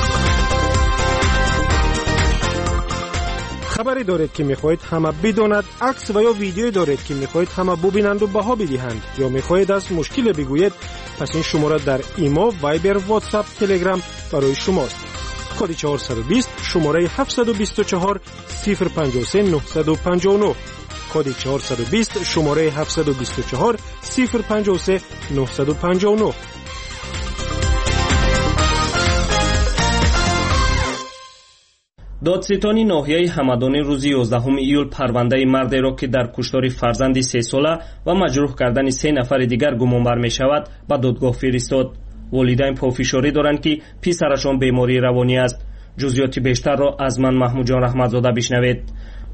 خبری دارید که می‌خواهید همه بداند، عکس و یا ویدیویی دارید که می‌خواهید همه ببینند و بها بدهند یا می‌خواهید از مشکل بگویید، پس این شماره در ایمو، وایبر، واتساپ، تلگرام برای شماست. کد چهارصد و بیست شماره هفتصد و بیست و چهار صفر پنجاه و سه نهصد و پنجاه و نه. کد چهارصد و بیست شماره هفتصد و بیست و چهار صفر پنجاه و سه نهصد و پنجاه و نه. دادستانی ناحیه همدانی روز یازدهم ایول پرونده مردی را که در کشتار فرزند سه ساله و مجروح کردن سه نفر دیگر گمانبر می شود به دادگاه فرستاد. والدین پافشاری دارند که پسرشان بیماری روانی است. جزئیات بیشتر را از من محمود جان رحمتزاده بشنوید.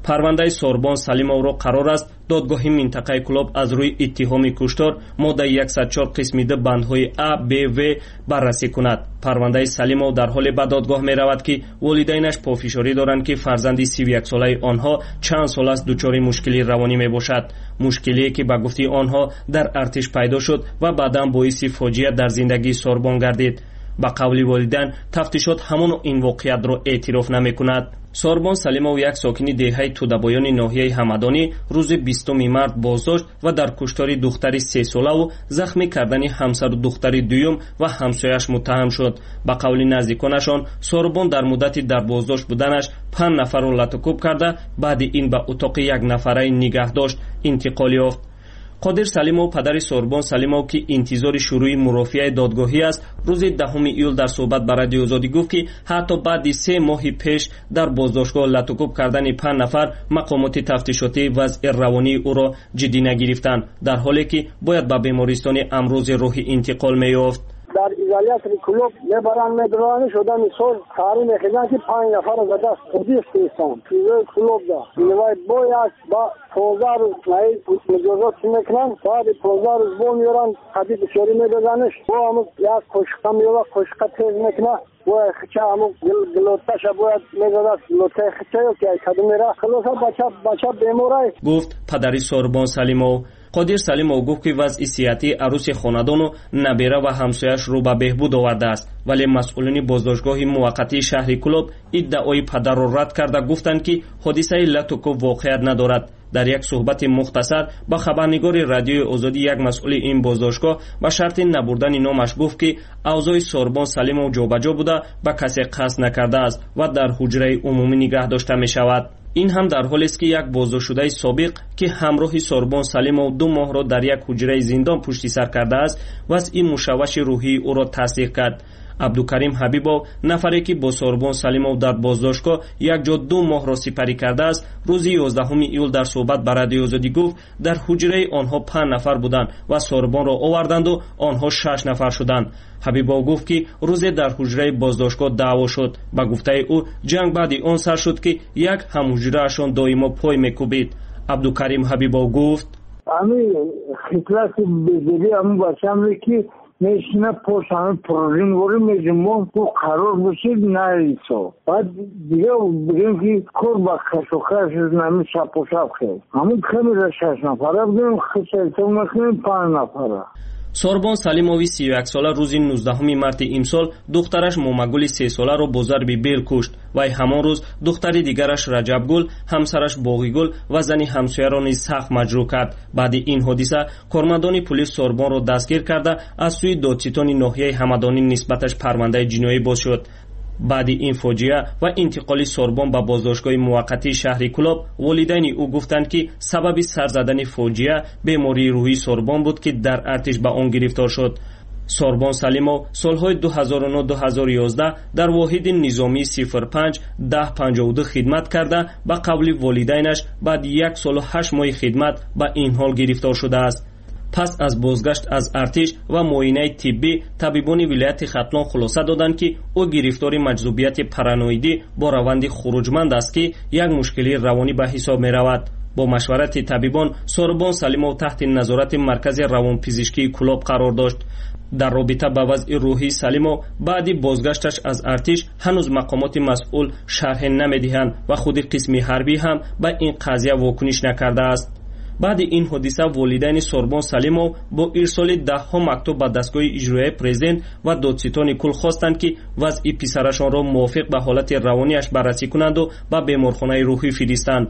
парвандаи сорбон салимовро қарор аст додгоҳи минтақаи клуб аз рӯи иттиҳоми куштор моддаи яксад чор қисмида бандҳои а б в баррасӣ кунад. парвандаи салимов дар ҳоле ба додгоҳ меравад ки волидайнаш пофишорӣ доранд ки фарзанди сиву яксолаи онҳо чанд сол аст дучори мушкили равонӣ мебошад. мушкилие ки ба гуфти онҳо дар артиш пайдо шуд ва баъдан боиси фоҷиа дар зиндагии сорбон гардид. ба қавли волидайн тафтишот ҳамон ин воқеиятро эътироф намекунад. сорбон салимов як сокини деҳаи тӯдабоёни ноҳияи ҳамадонӣ рӯзи бистуми март боздошт ва дар куштори духтари сесолаву захмӣ кардани ҳамсару духтари дуюм ва ҳамсояш муттаҳам шуд. ба қавли наздиконашон сорбон дар муддати дар боздошт буданаш панҷ нафарро латукуб карда баъди ин ба утоқи якнафараи нигаҳдошт интиқол ёфт. қодир салимов падари сорбон салимов ки интизори шурӯи мурофиаи додгоҳӣ аст рӯзи даҳуми июл дар суҳбат ба радиои озодӣ гуфт ки ҳатто баъди се моҳи пеш дар боздоштгоҳ латукуб кардани панҷ нафар мақомоти тафтишотии вазъи равонии ӯро ҷиддӣ нагирифтанд дар ҳоле ки бояд ба бемористони амрӯзи рӯҳӣ интиқол меёфт. در ایزالیاتری کلوب میبرن میدرانی شده میسول کاری میخیدن که پنج نفر از دست خودی استیستان ایزای کلوب دا اینوای بای است با پوزار نایی مجازات میکنن بعد پوزار بو میورن قدی بسیاری میدازنش بو همون یک کشقه میوه کشقه تیز میکنه بو خچه همون گلوتش باید میدازد گلوته خچه یو که کدو میره خلوصا بچه بچه بیمورای گفت پدری سوربان سلیمو. قادر салимов гуфт ки вазъи сиҳатии арӯси хонадону набера ва ҳамсояш рӯ ба беҳбуд овардааст, вале масъулини боздоштгоҳи муваққатии шаҳри Клуб иддаои падарро рад карда гуфтанд ки ҳодисаи латукуб воқеият надорад. дар як суҳбати мухтасар ба хабарнигори радиои озодӣ як масъули ин боздоштгоҳ ба шарти набурдани номаш гуфт ки авзои сорбон салимов ҷобаҷо буда ба касе қасд накардааст ва дар ҳуҷраи умумӣ нигаҳ дошта мешавад. ин ҳам дар ҳолест ки як боздоштшудаи собиқ ки ҳамроҳи сорбон салимов ду моҳро дар як ҳуҷраи зиндон пушти сар кардааст вазъи мушавваши рӯҳии ӯро тасдиқ кард. абдукарим ҳабибов нафаре ки бо сорбон салимов дар боздоштгоҳ якҷо ду моҳро сипарӣ кардааст рӯзи ёздаҳуми июл дар суҳбат ба радиои озодӣ гуфт дар ҳуҷраи онҳо панҷ нафар буданд ва сорбонро оварданду онҳо шаш нафар шуданд. ҳабибов гуфт ки рӯзе дар ҳуҷраи боздоштгоҳ даъво шуд. ба гуфтаи ӯ ҷанг баъди он сар шуд ки як ҳамҳуҷраашон доимо пой мекӯбид. абдукарим ҳабибов гуфт ами хитласи безери ҳамун бачаме ки میشینه پشت همه پروژین وری میجمون تو قرار بشید نه ایسا بعد دیگه بگیم که کور با خش و خش نمی شب و شب خیل همون کمی را شش نفره بگیم خش ایتون نکنیم پنج نفره. сорбон салимови سی و یک сола рӯзи нуздаҳуми марти имсол духтараш момагули се соларо бо зарби бел кушт. вай ҳамон рӯз духтари дигараш раҷабгул, ҳамсараш боғигул ва зани ҳамсояро низ сахт маҷрӯҳ кард. баъди ин ҳодиса кормандони пулис сорбонро дастгир карда аз сӯи додситони ноҳияи ҳамадонӣ нисбаташ парвандаи ҷиноӣ боз шуд. баъди ин фоҷиа ва интиқоли сорбон ба боздоштгоҳи муваққатии шаҳри Клуб волидайни ӯ гуфтанд ки сабаби сар задани фоҷиа бемории рӯҳии сорбон буд ки дар артиш ба он гирифтор шуд. сорбон салимов солҳои ду ҳазору нӯ ду ҳазору ёздаҳ дар воҳиди низомии сифр панҷ даҳ панҷоҳу ду хидмат карда ба қавли волидайнаш баъди як солу ҳашт моҳи хидмат ба ин ҳол гирифтор шудааст. пас аз бозгашт аз артиш ва муоинаи тиббӣ табибони вилояти Хатлон хулоса доданд ки ӯ гирифтори маҷзубияти параноидӣ бо раванди хуруҷманд аст ки як мушкилии равонӣ ба ҳисоб меравад. бо машварати табибон сорбон салимов таҳти назорати маркази равонпизишкии Клуб қарор дошт. дар робита ба вазъи рӯҳии салимов баъди бозгашташ аз артиш ҳанӯз мақомоти масъул шарҳе намедиҳанд ва худи қисми ҳарбӣ ҳам ба ин қазия вокуниш накардааст. баъди ин ҳодиса волидайни сорбон салимов бо ирсоли даҳҳо мактуб ба дастгоҳи иҷроияи президент ва додситони кул хостанд ки вазъи писарашонро мувофиқ ба ҳолати равонияш баррасӣ кунанду ба беморхонаи рӯҳӣ фиристанд.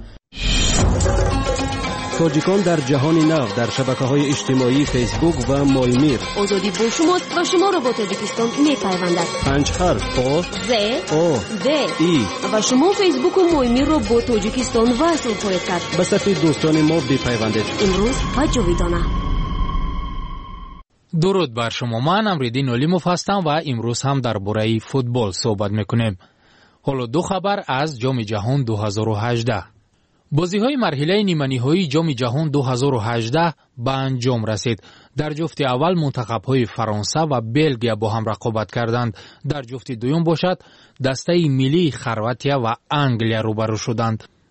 тоҷикон дар ҷаҳони нав дар шабакаҳои иҷтимоӣ фейсбук ва моймир. озодӣ бо шумост ва шуморо бо тоҷикистон мепайвандад. панҷ харф о з о д и ва шумо фейсбуку моймирро бо тоҷикистон васл хоҳед кард. ба сафи дӯстони мо бипайвандед. имрӯз ва ҷовидона. дуруд бар шумо. ман амриддин олимов ҳастам ва имрӯз ҳам дар бораи футбол суҳбат мекунем. ҳоло ду хабар аз ҷоми ҷаҳон ду ҳазору ҳаждаҳ. бозиҳои марҳилаи ниманиҳоии ҷоми ҷаҳон ду ҳазору ҳаждаҳ ба анҷом расид. дар ҷуфти аввал мунтахабҳои фаронса ва белгия бо ҳам рақобат карданд. дар ҷуфти дуюм бошад дастаи миллии хорватия ва англия рӯбарӯ шуданд.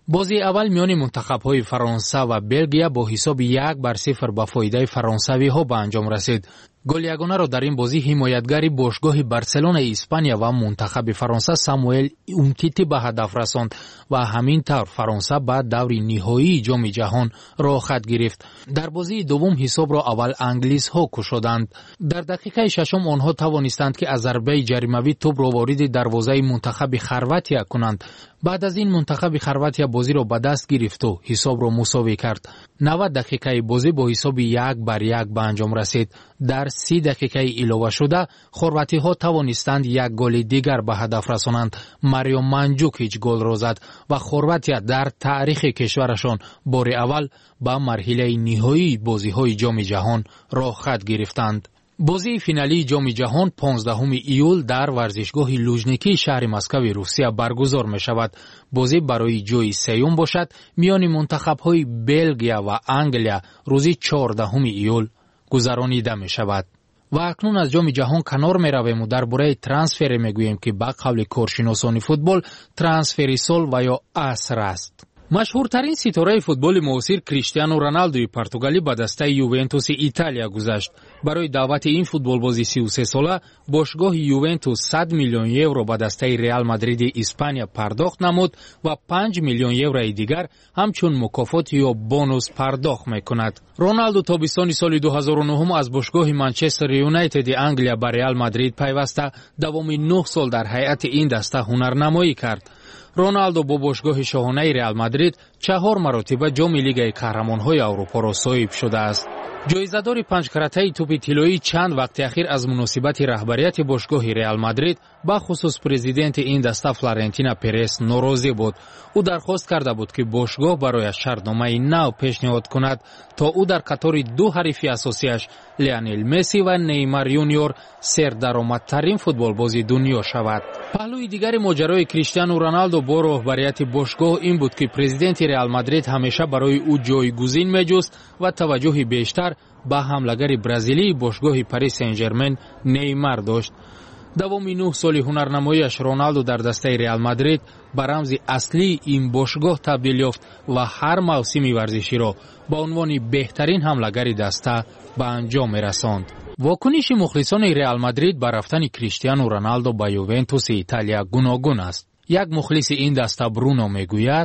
بازی اول میان منتخب‌های فرانسه و بلژیم با حساب یک بر صفر به فایده فرانسوی‌ها به انجام رسید. گل یگانه را در این بازی حمایتگری باشگاه بارسلونا اسپانیا و منتخب فرانسه ساموئل اومتیتی به هدف رساند و همین طور فرانسه به دور نهایی جام جهان راه خط گرفت. در بازی دوم حساب را اول انگلیس‌ها کشودند. در دقیقه ششم آنها توانستند که از ضربه جریمه‌ای توپ را وارد دروازه منتخب خرواتیا کنند. بعد از این منتخب خرواتیا بازی را به دست گرفت و حساب را مساوی کرد. نود دقیقه بازی با حساب یک بر یک به انجام رسید. در سی دقیقه علاوه شده خرواتی ها توانستند یک گل دیگر به هدف رسانند. ماریو منجوکیچ گل را زد و خرواتیا در تاریخ کشورشان بار اول به مرحله نهایی بازی های جام جهان راه خط گرفتند. بازی فینالی جام جهان پانزدهم ایول در ورزشگاه لوژنیکی شهر مسکو روسیه برگزار می شود. بازی برای جای سیوم باشد میان منتخب‌های بلژیم و انگلیا روزی چهاردهم ایول گذرانیده می شود. و اکنون از جام جهان کنار می رویم و درباره ترانسفر می گوییم که به قول کارشناسان فوتبال ترانسفر سال و یا عصر است. مشهورترین ستاره فوتبال معاصر کریستیانو رونالدوی پرتغالی به دسته یوونتوس ایتالیا گذشت. برای دعوت این فوتبالباز سی و سه ساله باشگاه یوونتوس صد میلیون یورو به دسته ریال مادرید اسپانیا پرداخت نمود و پنج میلیون یورو دیگر همچون مکافات یا بونوس پرداخت میکند. رونالدو تابستان سال دو هزار و نه از باشگاه منچستر یونایتد انگلیا به ریال مادرید پیوسته دوام نه سال در هیئت این دسته هنرنمایی کرد. رونالدو با باشگاه شاهانه ریال مادرید چهار مرتبه جام لیگ قهرمان‌های اروپا را صاحب شده است. جایزه‌دار پنج کرته توپ طلایی چند وقت اخیر از مناسبت رهبریت باشگاه ریال مادرید با خصوص پرزیدنت این دسته فلورنتینو پرز ناراضی بود. او درخواست کرده بود که باشگاه برایش شرطنامه نو پیشنهاد کند تا او در قطار دو حریف اساسیش لیونل مسی و نیمار یونیور سردرآمدترین فوتبالباز دنیا شود. پهلوی دیگر ماجرای کریستیانو رونالدو با رهبریت باشگاه این بود که پرزیدنت ریال مادرید همیشه برای او جایگزین می‌جست و توجه بیشتر به حملگر برزیلی باشگاه پاریس سن ژرمن نیمار داشت. دوام نه سال هنرنماییش رونالدو در دسته ریال مادرید به رمز اصلی این باشگاه تبدیل یافت و هر موسمی ورزشی را با عنوان بهترین حملگر دسته به انجام رساند. واکنش مخلصان ریال مادرید به رفتن کریستیانو رونالدو به یوونتوس ایتالیا گوناگون است. یک مخلص این دسته برونو میگوید: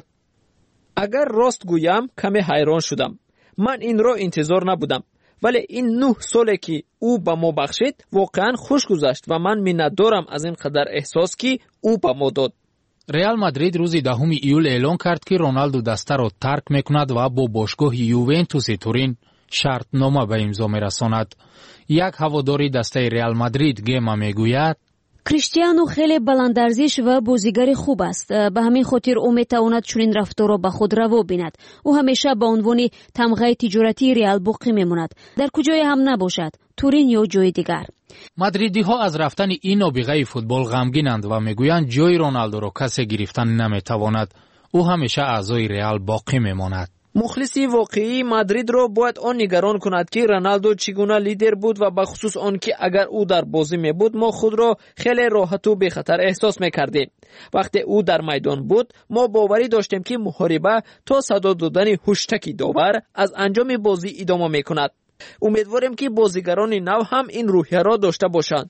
اگر راست گویم کمی حیران شدم. من این را انتظار نبودم، ولی این نه ساله که او به ما بخشید واقعا خوش گذشت و من منتدارم از این قدر احساس که او به ما داد. ریال مادرید روز دهم ایول اعلان کرد که رونالدو دسته را ترک میکند و با باشگاه یوونتوس تورین شرطنامه به امضا میرساند. یک هواداری دسته ریال مادرید گیما میگوید: کریستیانو خیلی بلندارزش و بازیگر خوب است. به همین خاطر او میتواند چنین رفتار را به خود روا بیند. او همیشه به عنوان تمغه تجارتی ریال باقی میماند، در کجای هم نباشد، تورین یا جای دیگر. مادریدی ها از رفتن این نابغه فوتبال غمگینند و میگویند جای رونالدو را کسی گرفتن نمیتواند. او همیشه اعضای ریال باقی میماند. مخلصی واقعی مادرید را باید آن نگران کند که رونالدو چگونه لیدر بود و بخصوص آن که اگر او در بازی می بود ما خود را خیلی راحت و بی خطر احساس می کردیم. وقتی او در میدان بود ما باوری داشتیم که محاربه تا صدا دادن هشتکی داور از انجام بازی ادامه می کند. امیدواریم که بازیگران نو هم این روحیه را داشته باشند.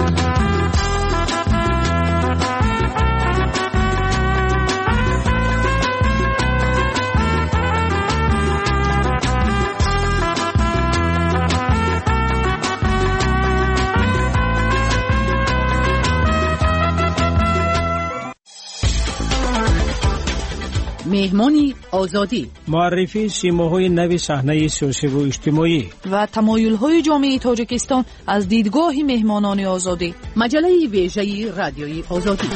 مهمانی آزادی، معرفی سیماهای نو صحنه سیاسی و اجتماعی و تمایل‌های جامعه تاجیکستان از دیدگاه مهمانان آزادی. مجله ویژه رادیوی آزادی.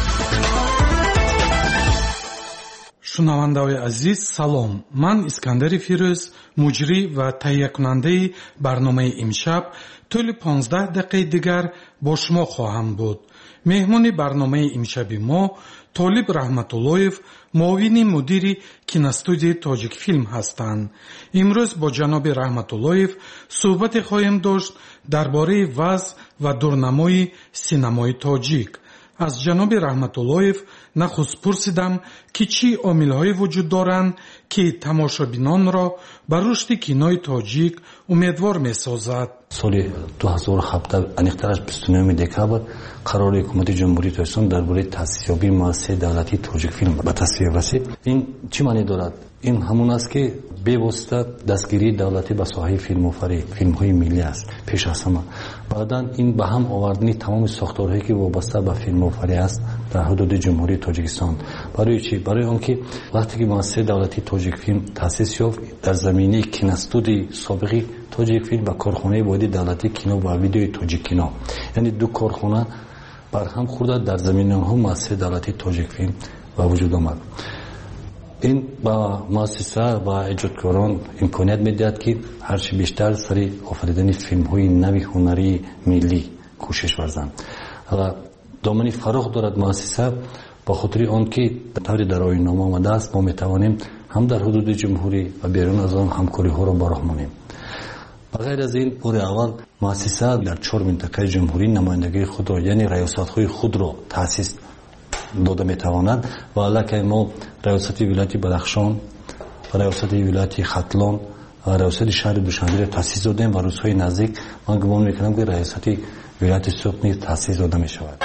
шунавандаҳои азиз салом, ман искандари фирӯз муҷрӣ ва таҳиякунандаи барномаи имшаб тӯли понздаҳ дақиқаи дигар бо шумо хоҳам буд. меҳмони барномаи имшаби мо толиб раҳматуллоев, муовини мудири киностудияи тоҷикфилм ҳастанд. имрӯз бо ҷаноби раҳматуллоев суҳбате хоҳем дошт дар бораи вазъ ва дурнамои синамои тоҷик. аз ҷаноби раҳматуллоев нахуст пурсидам ки чӣ омилҳое вуҷуд доранд ки тамошобинонро ба рушди кинои тоҷик умедвор месозад. соли ду ҳазору ҳафтад аниқтараш бисту нӯюми декабр қарори ҳукумати ҷумҳурии тоҷикистон дар бораи таъсисёбии муассисаи давлатии тоҷикфилм ба тасвиб расид. ин чӣ маъне дорад? ин ҳамон аст ки бевосита дастгирии давлатӣ ба соҳаи филмофарӣ, филмҳои миллӣ аст пеш аз ҳама. баъдан ин ба ҳам овардани тамоми сохторҳое ки вобаста ба филмофарӣ аст дар ҳудуди ҷумҳурии тоҷикистон. барои чӣ? барои он ки вақте ки муассисаи давлатии тоҷикфилм таъсис ёфт, дар заминаи киностудии собиқи тоҷикфилм ва корхонаи воҳиди давлатии кино ва видеои тоҷиккино, яъне ду корхона барҳам хӯрда дар заминаи онҳо муассисаи давлатии тоҷикфилм ба вуҷуд омад. ин ба муассиса ва эҷодкорон имконият медиҳад ки ҳарчи бештар сари офаридани филмҳои нави ҳунарии миллӣ кӯшиш варзанд. ва домани фароғ дорад муассиса, ба хотири он ки таври дар оиннома омадааст, мо метавонем ҳам дар ҳудуди ҷумҳурӣ ва берун аз он ҳамкориҳоро ба роҳ монем. ба ғайр аз ин, бори аввал муассиса дар чор минтақаи ҷумҳурӣ намояндагии худро, яъне раёсатҳои худро таъсис дода метавонад. ва аллакай мо раёсати вилояти Бадахшон, раёсати вилояти Хатлон ва раёсати шаҳри Душанберо таъсис додем ва рӯзҳои наздик ман гумон мекунам ки раёсати вилояти Суғд низ таъсис дода мешавад.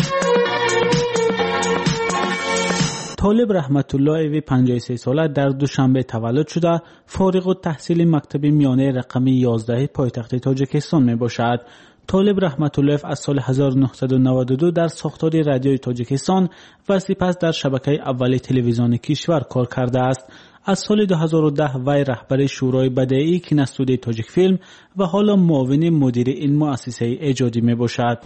طالب رحمت الله پنجاه و سه ساله در دوشنبه تولد شده، فارغ التحصیل مکتب میانه رقم یازده پایتخت تاجیکستان می باشد. طالب رحمت الله از سال هزار و نهصد و نود و دو در ساختار رادیوی تاجیکستان و سپس در شبکه اول تلویزیون کشور کار کرده است. از سال دو هزار و ده وی رهبر شورای بدیعی کینوستودیوی تاجیک فیلم و حالا معاون مدیر این مؤسسه ایجادی می باشد.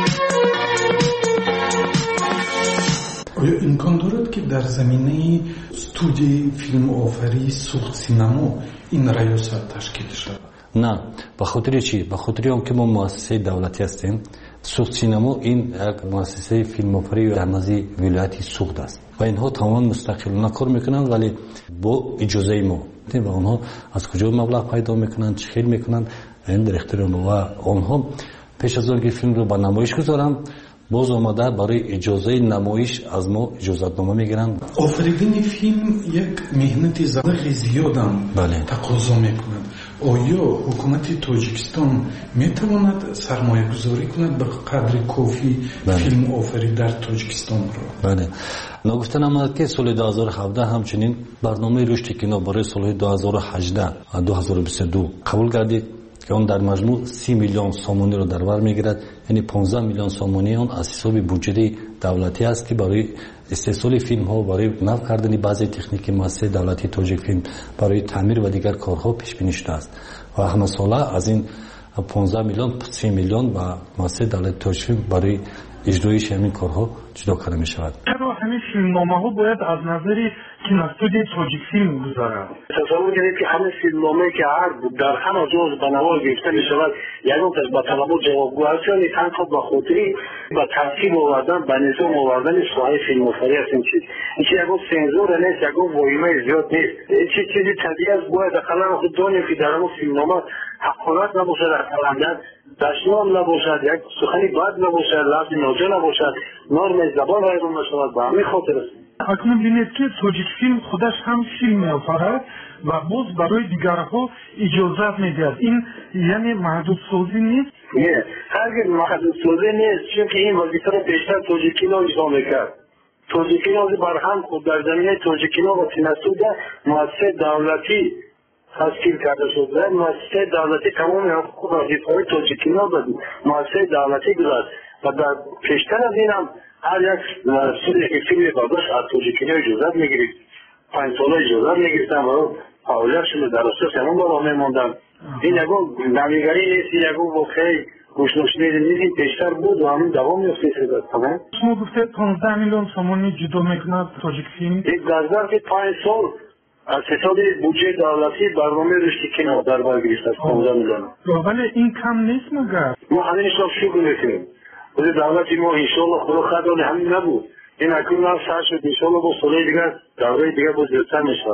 آیا امکان دارد که در زمینه استودیوی فیلم آفری سوخت سینما این ریاست تشکیل شود؟ نه، به خاطر چی؟ به خاطر آنکه ما مؤسسه دولتی هستیم. سوخت سینما این یک مؤسسه فیلم آفری در نزد ولایت سوخت است و اینها تماما مستقلانه کار میکنند، ولی با اجازه ما. و آنها از کجا مبلغ پیدا میکنند، چه خیلی میکنند، این در اختیار ما. و آنها پیش از آنکه فیلم رو به نمایش گذارند، باز آمده برای اجازه نمایش از ما اجازتنامه میگیرند. آفریدن فیلم یک مهنت زیاد زیادم بله. تقاضا میکند. آیا حکومت تاجیکستان میتواند سرمایه گذاری کند به قدر کافی بله. فیلم آفری در تاجیکستان را؟ بله. نگفتن آمد که سال دو هزار و هفده همچنین برنامه رشد کینو برای سال دو هزار و هجده و دو هزار و بیست و دو قبول گردید که اون در مجموع سی میلیون سومانی رو در بر میگیرد، یعنی پانزده میلیون سومانی اون از حساب بودجه دولتی است که برای استحصال فیلم ها، برای نو کردن بعضی تکنیک مؤسسه دولتی تاجیک فیلم، برای تعمیر و دیگر کارها پیش بینی شده است و همه ساله از این پانزده میلیون سی میلیون با مؤسسه دولتی تاجیک فیلم برای اجرایش همین کارها جدا کرده می شود. چرا همین فیلمنامه ها باید از نظر کینوستودیوی تاجیک فیلم گذارد؟ تصور کنید که همین فیلمنامه که هر در همه جز به نوار گرفته می شود، یعنی اون با طلبات جوابگو هست، یعنی تنها به خاطری به ترتیب آوردن، به نظام آوردن ساحه فیلم آفری است. این چیز این چیز یکو سنزور نیست، یکو واهمه زیاد نیست. این چیز چیزی طبیعی است. باید اقلا خود دانیم که در همون فیلمنامه حقارت نباشد، اقلا دشنام نباشد، یک سخنی بد نباشد، لفظ ناجا نباشد، نرم زبان رایگان نشود. به همین خاطر است. اکنون بینید که تاجیک فیلم خودش هم فیلم می‌آفرد و باز برای دیگرها اجازت می‌دهد. این یعنی محدود سازی نیست؟ نه، هرگز محدود سازی نیست، چون که این وظیفه را بیشتر تاجیکی‌ها اجرا می‌کرد. تاجیکی‌ها برهم خود در زمینه تاجیکی‌ها و کینوستود مؤسسه دولتی تشکیل کرده شد. مؤسسه دولتی تمام حقوق و وظیفه‌های تاجیکی‌ها به مؤسسه دولتی گذاشت و در پیشتر از این هم هر یک سوری که فیلم برداشت از تاجیکی‌ها اجازت میگیرید. پنج ساله اجازت میگیرستن و فعالیتشون در اساس همون بالا میموندن. این یکو نمیگری نیست، یکو واقعی گوشنشینی نیست، پیشتر بود و همین دوام میفته شده. تمام؟ شما گفته پانزده میلیون سومانی جدا میکند تاجیک فیلم؟ یک در که پنج سال از حساب بودجه دولتی برنامه رشد کینو در بر گرفته است. پانزده میلیون. ولی این کم نیست مگر؟ ما همین حساب شروع میکنیم. ولی دولتی ما انشالله خدا خدای همین نبود. این اکنون هم سر شد انشالله با ساله دیگر دوره دیگر با زیادتر میشه.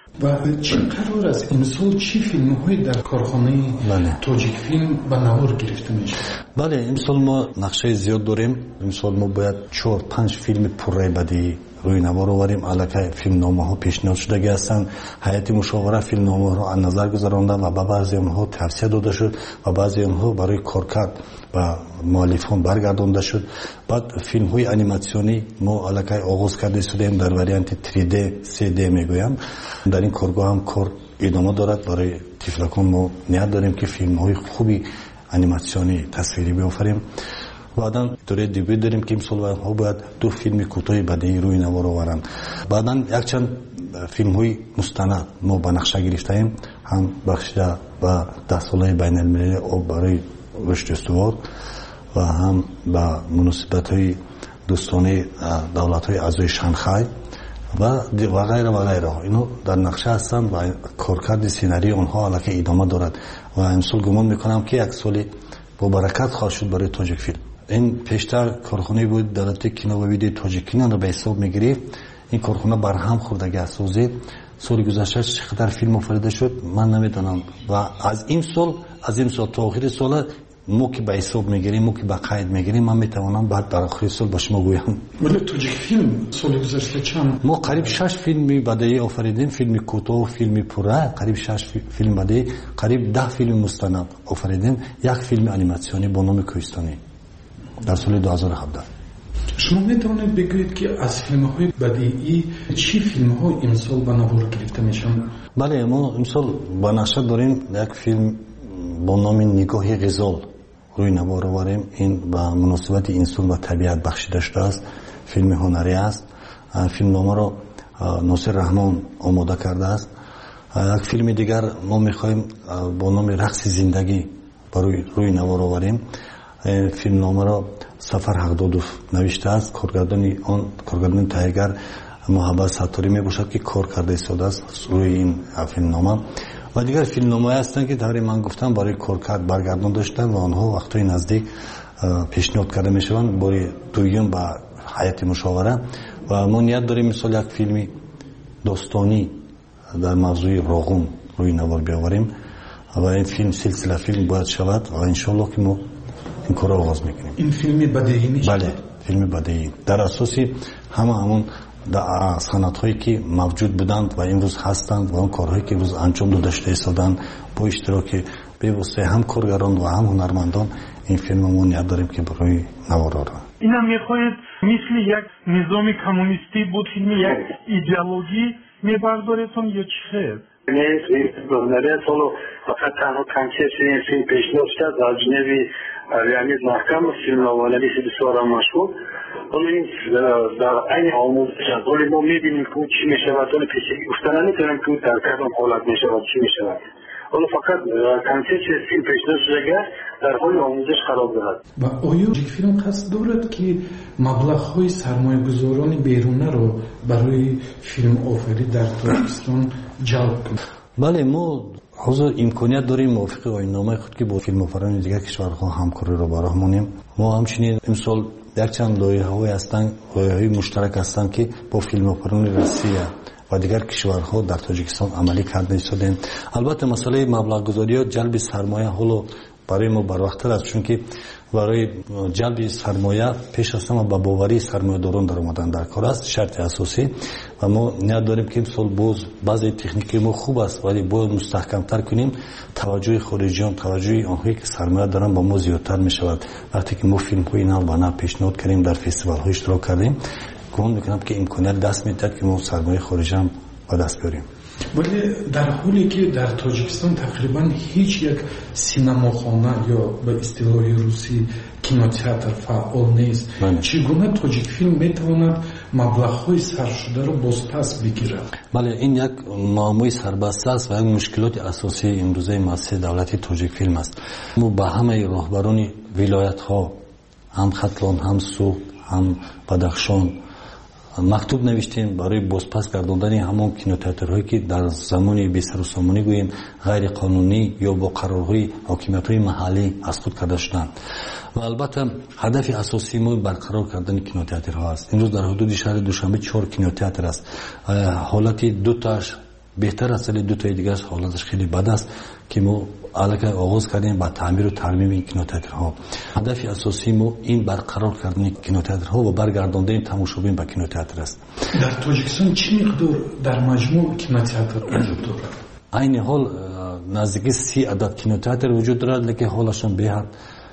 و چه قرار است امسال چی فیلم های در کارخانه تاجیک فیلم به نوار گرفته میشه؟ بله امسال ما نقشه زیاد داریم. امسال ما باید چهار پنج فیلم پررای بدی روی نوار آوریم. الکی فیلم نامه ها پیشنهاد شده هستند. هیئت مشاوره فیلم نامه ها را نظر گذرانده و به بعضی آنها توصیه داده شد و بعضی آنها برای کارکرد و مؤلفان برگردانده شد. بعد فیلم های انیماسیونی ما الکی آغاز کرده شدیم در وریانت سه دی سه دی میگویم. در این کارگاه هم کار ادامه دارد. برای تیفلکان ما نیت داریم که فیلم های خوبی انیماسیونی تصویری بیافریم. بعدا دوره دیگه داریم که امسال ها باید دو فیلم کوتاه بدیهی روی نوار آورند. بعدا یک چند فیلم های مستند ما به نقشه گرفتیم، هم بخشیده به ده ساله بین المللی آب برای رشد استوار و هم به مناسبت های دوستانه دولت های اعضای شانگهای و غیره و غیره. اینو در نقشه هستند و کارکرد سینری آنها الکی ادامه دارد و امسال گمان میکنم که یک سال با برکت خواهد شد برای تاجیک فیلم. این پیشتر کارخانه بود دولت کینو و ویدیو تاجیکینا را به حساب میگیرید. این کارخانه برهم خوردگی اسازید. سال گذشته چقدر فیلم آفریده شد من نمیدونم و از این سال از این سال تا آخر سال ما که به حساب میگیریم ما که به قید میگیریم من میتوانم بعد در آخر سال به شما گویم. ولی تاجیک فیلم سال گذشته چند؟ ما قریب شش فیلم بدیهی آفریدیم. فیلم کوتاه و فیلم پره قریب شش فیلم بدیهی، قریب ده فیلم مستند آفریدیم، یک فیلم انیماسیونی با نام کوهستانی در سال دو هزار و هفده. شما میتونید بگویید که از فیلم های بدیعی چی فیلم ها امسال به نوار گرفته میشن؟ بله ما امسال با نقشه داریم یک فیلم با نام نگاه غزال روی نوار آوریم. این به مناسبت انسان و طبیعت بخشیده شده است. فیلم هنری است. فیلم نامه را ناصر رحمان آماده کرده است. یک فیلم دیگر ما میخوایم با نام رقص زندگی برای روی نوار آوریم. فیلم نامه را سفر حقدادوف نوشته است. کارگردان آن کارگردان تایگر محبت ستاری می باشد که کار کرده ایستاده است روی این فیلم نامه. و دیگر فیلم نامه هستند که طوری من گفتم برای کارکرد برگردان داشتن و آنها وقتای نزدیک پیشنهاد کرده می شوند برای دویم به هیئت مشاوره. و ما نیت داریم مثال یک فیلم داستانی در موضوع راغون روی نوار بیاوریم و این فیلم سلسله فیلم باید شود و انشالله که ما این کار را آغاز میکنیم. این فیلم بدیهی نیست؟ بله فیلم بدیهی در اساسی همه همون سنت هایی که موجود بودند و امروز هستند و اون کارهایی که امروز انجام داده شده ایستادند با اشتراک بی‌واسطه هم کارگران و هم هنرمندان این فیلم ما نیت داریم که برای نوار آوریم. اینا میخواید مثل یک نظام کمونیستی بود فیلم یک ایدئولوژی میبردارتون یا چه؟ نه گفتنده سالو فقط تنها کنسرت این فیلم پیشنهاد شد از جنب ریاض محکم فیلم نوانندگی بسیار مشهور. ولی در این آموزش ولی ما میبینیم که چی میشود ولی پیشگی گفتن نمیتونیم که در کدام حالت میشود چی میشود. ولی فقط کنسرت فیلم پیشنهاد شده در حال آموزش قرار دارد. و آیا فیلم قصد دارد که مبلغ‌های سرمایه‌گذاران بیرونی رو برای فیلم آفرینی در تاجیکستان جلب کنند؟ بله ما حضور امکانیت داریم موافق آیین‌نامه خود که با فیلم آفرینان دیگر کشورها همکاری را براه مونیم. ما همچنین امسال یک چند لایحه‌های هستند، لایحه‌های مشترک هستند که با فیلم آفرینان روسیه و دیگر کشورها در تاجیکستان عملی کرده ایستادیم. البته مسئله مبلغ گذاری و جلب سرمایه حالا برای ما بر وقت است، چون که برای جلب سرمایه پیش از همه با باوری سرمایه داران در اومدن در کار است، شرط اساسی. و ما نیت داریم که امسال باز بعضی تکنیکی ما خوب است ولی باید مستحکم تر کنیم. توجه خارجیان، توجه آنهایی که سرمایه دارن با ما زیادتر می شود. وقتی که ما فیلم های نو و نو پیشنهاد کردیم در فستیوال ها اشتراک کردیم، گمان میکنم که امکانیت دست میدهد که ما سرمایه خارجی هم با دست بیاریم. ولی در حالی که در تاجیکستان تقریبا هیچ یک سینماخانه یا به اصطلاح روسی کینوتئاتر فعال نیست، چگونه تاجیک فیلم میتواند مبلغ‌های صرف شده را بازپس بگیرد؟ بله این یک معمای سربسته است و یک مشکلات اساسی امروزه مؤسسه دولتی تاجیک فیلم است. ما با همه راهبران ولایت ها، هم ختلان، هم سوق، هم بدخشان مکتوب نوشتیم برای بازپس گرداندن همون کینوتئاترهایی که در زمان بی سر و سامانی گوییم غیر قانونی یا با قرارهای حاکمیت‌های محلی از خود کرده شدند. و البته هدف اساسی ما برقرار کردن کینوتئاترها است. امروز در حدود شهر دوشنبه چهار کینوتئاتر است. حالت دو تاش بهتر است. ولی دو تا دیگه است حالتش خیلی بد است که ما الان آغاز کردیم با تعمیر و ترمیم این کینوتئاترها. هدف اساسی ما این برقرار کردن کینوتئاترها و برگرداندن تماشاگران به کینوتئاتر است. در تاجیکستان چه مقدار در مجموع کینوتئاتر وجود دارد؟ این حال نزدیک سی عدد کینوتئاتر وجود دارد، لیکن حالشون به حد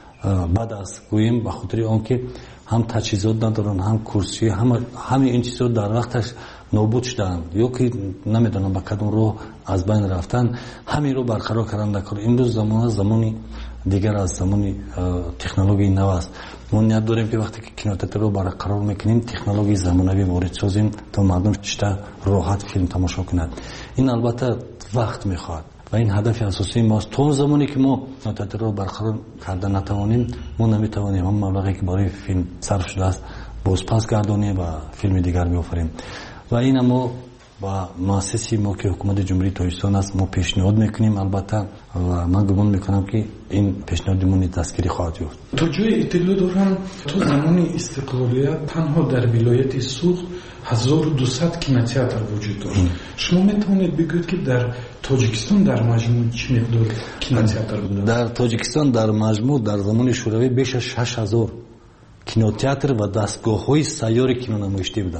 بد است. گوییم به خاطر آنکه هم تجهیزات ندارن، هم کرسی، هم همه این چیزا در وقتش نابود شدن یا که نمیدونم با کدوم رو از بین رفتن. همین رو برقرار کردن نکار. امروز زمان زمانی دیگر از زمانی تکنولوژی نو است. ما نیت داریم که وقتی که کینوتئاتر رو برقرار میکنیم تکنولوژی زمانوی وارد سازیم تا مردم چطور راحت فیلم تماشا کنند. این البته وقت میخواد و این هدف اساسی ماست. تا زمانی که ما کینوتئاتر رو برقرار کردن نتوانیم، ما نمیتوانیم هم مبلغی که برای فیلم صرف شده است بازپس گردانیم و فیلم دیگر بیافریم. و این ما با مؤسسه ما که حکومت جمهوری تاجیکستان است ما پیشنهاد میکنیم البته و من گمان میکنم که این پیشنهادمون دستگیری خواهد یافت. تا جای اطلاع دارم تا زمان استقلالیت تنها در ولایت سوخت هزار و دویست کینوتئاتر وجود داشت. شما میتونید بگویید که در تاجیکستان در مجموع چه مقدار کینوتئاتر بود؟ در تاجیکستان در مجموع در زمان شوروی بیش از شش هزار کینوتئاتر و دستگاه‌های سیار کینونمایشی بودند.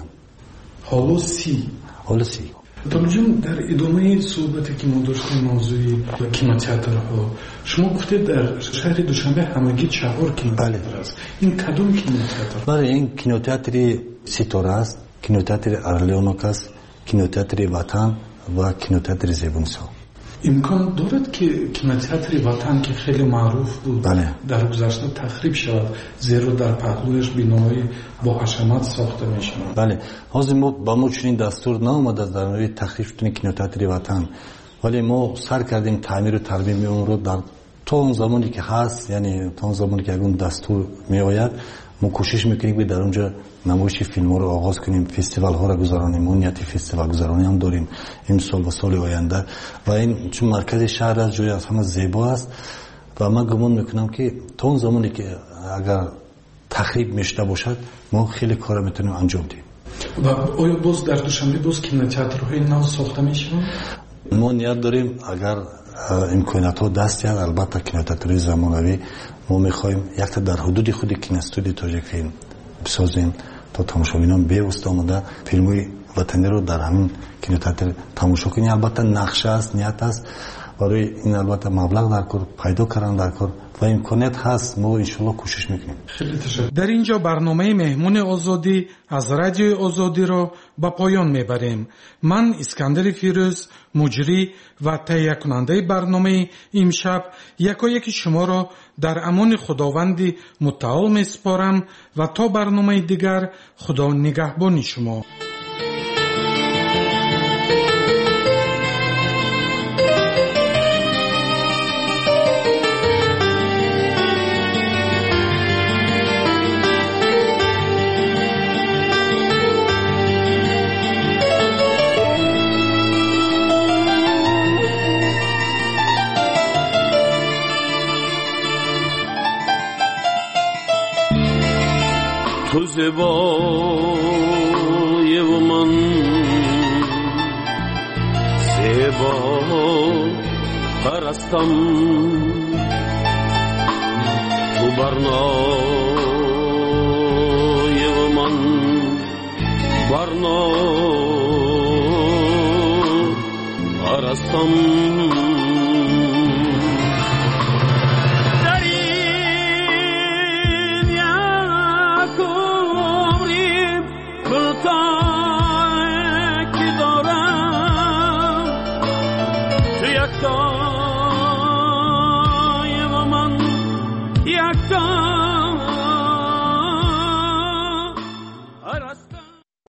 حالا سی حالا سی دکتر جان، در ادامه صحبتی که ما داشتیم موضوع کینوتئاترها، شما گفتید در شهر دوشنبه همگی چهار کینوتئاتر است. این کدوم کینوتئاتر؟ بله، این کینوتئاتر ستاره است، کینوتئاتر ارلیانوک است، کینوتئاتر وطن و کینوتئاتر زیبونسا. امکان دارد که کینوتئاتر وطن که خیلی معروف بود بله. در گذشته تخریب شود، زیرا در پهلویش بناهای با حشمت ساخته می شود؟ بله، حاضر ما با ما چنین دستور نامد از در مورد تخریب شدن کینوتئاتر وطن، ولی ما سر کردیم تعمیر و ترمیم اون رو در تا اون زمانی که هست، یعنی تا اون زمانی که اون دستور می آید ما کوشش میکنیم که در اونجا نمایش فیلم ها رو آغاز کنیم، فستیوال ها رو گذارانیم. ما نیت فستیوال گذارانی هم داریم این سال و سال آینده و این چون مرکز شهر از جای از همه زیبا است و من گمان میکنم که تا اون زمانی که اگر تخریب میشته باشد ما خیلی کار میتونیم انجام دهیم. و آیا باز در دوشنبه باز کینوتئاترهای نو ساخته میشن؟ ما نیت داریم اگر امکانات ها دست یاد، البته کینوتئاتر زمانوی ما میخوایم یک تا در حدود خود کینوستودیو تاجیک فیلم بسازیم تا تماشاگران بیوسته آمده فیلم‌های وطنی رو در همین کینوتئاتر تماشا کنیم. البته نقشه است، نیت است، برای این البته مبلغ در کار پیدا کردن در کار و امکانات هست. ما ان شاء الله کوشش میکنیم. خیلی تشکر. در اینجا برنامه مهمون آزادی از رادیو آزادی را به پایان میبریم. من اسکندر فیروز، مجری و تهیه کننده برنامه امشب یکایک شما را در امان خداوند متعال میسپارم و تا برنامه دیگر خدا نگهبان شما. تو زیبای و من زیبا پرستم، تو برنای و من برنا پرستم. که دارم تو یک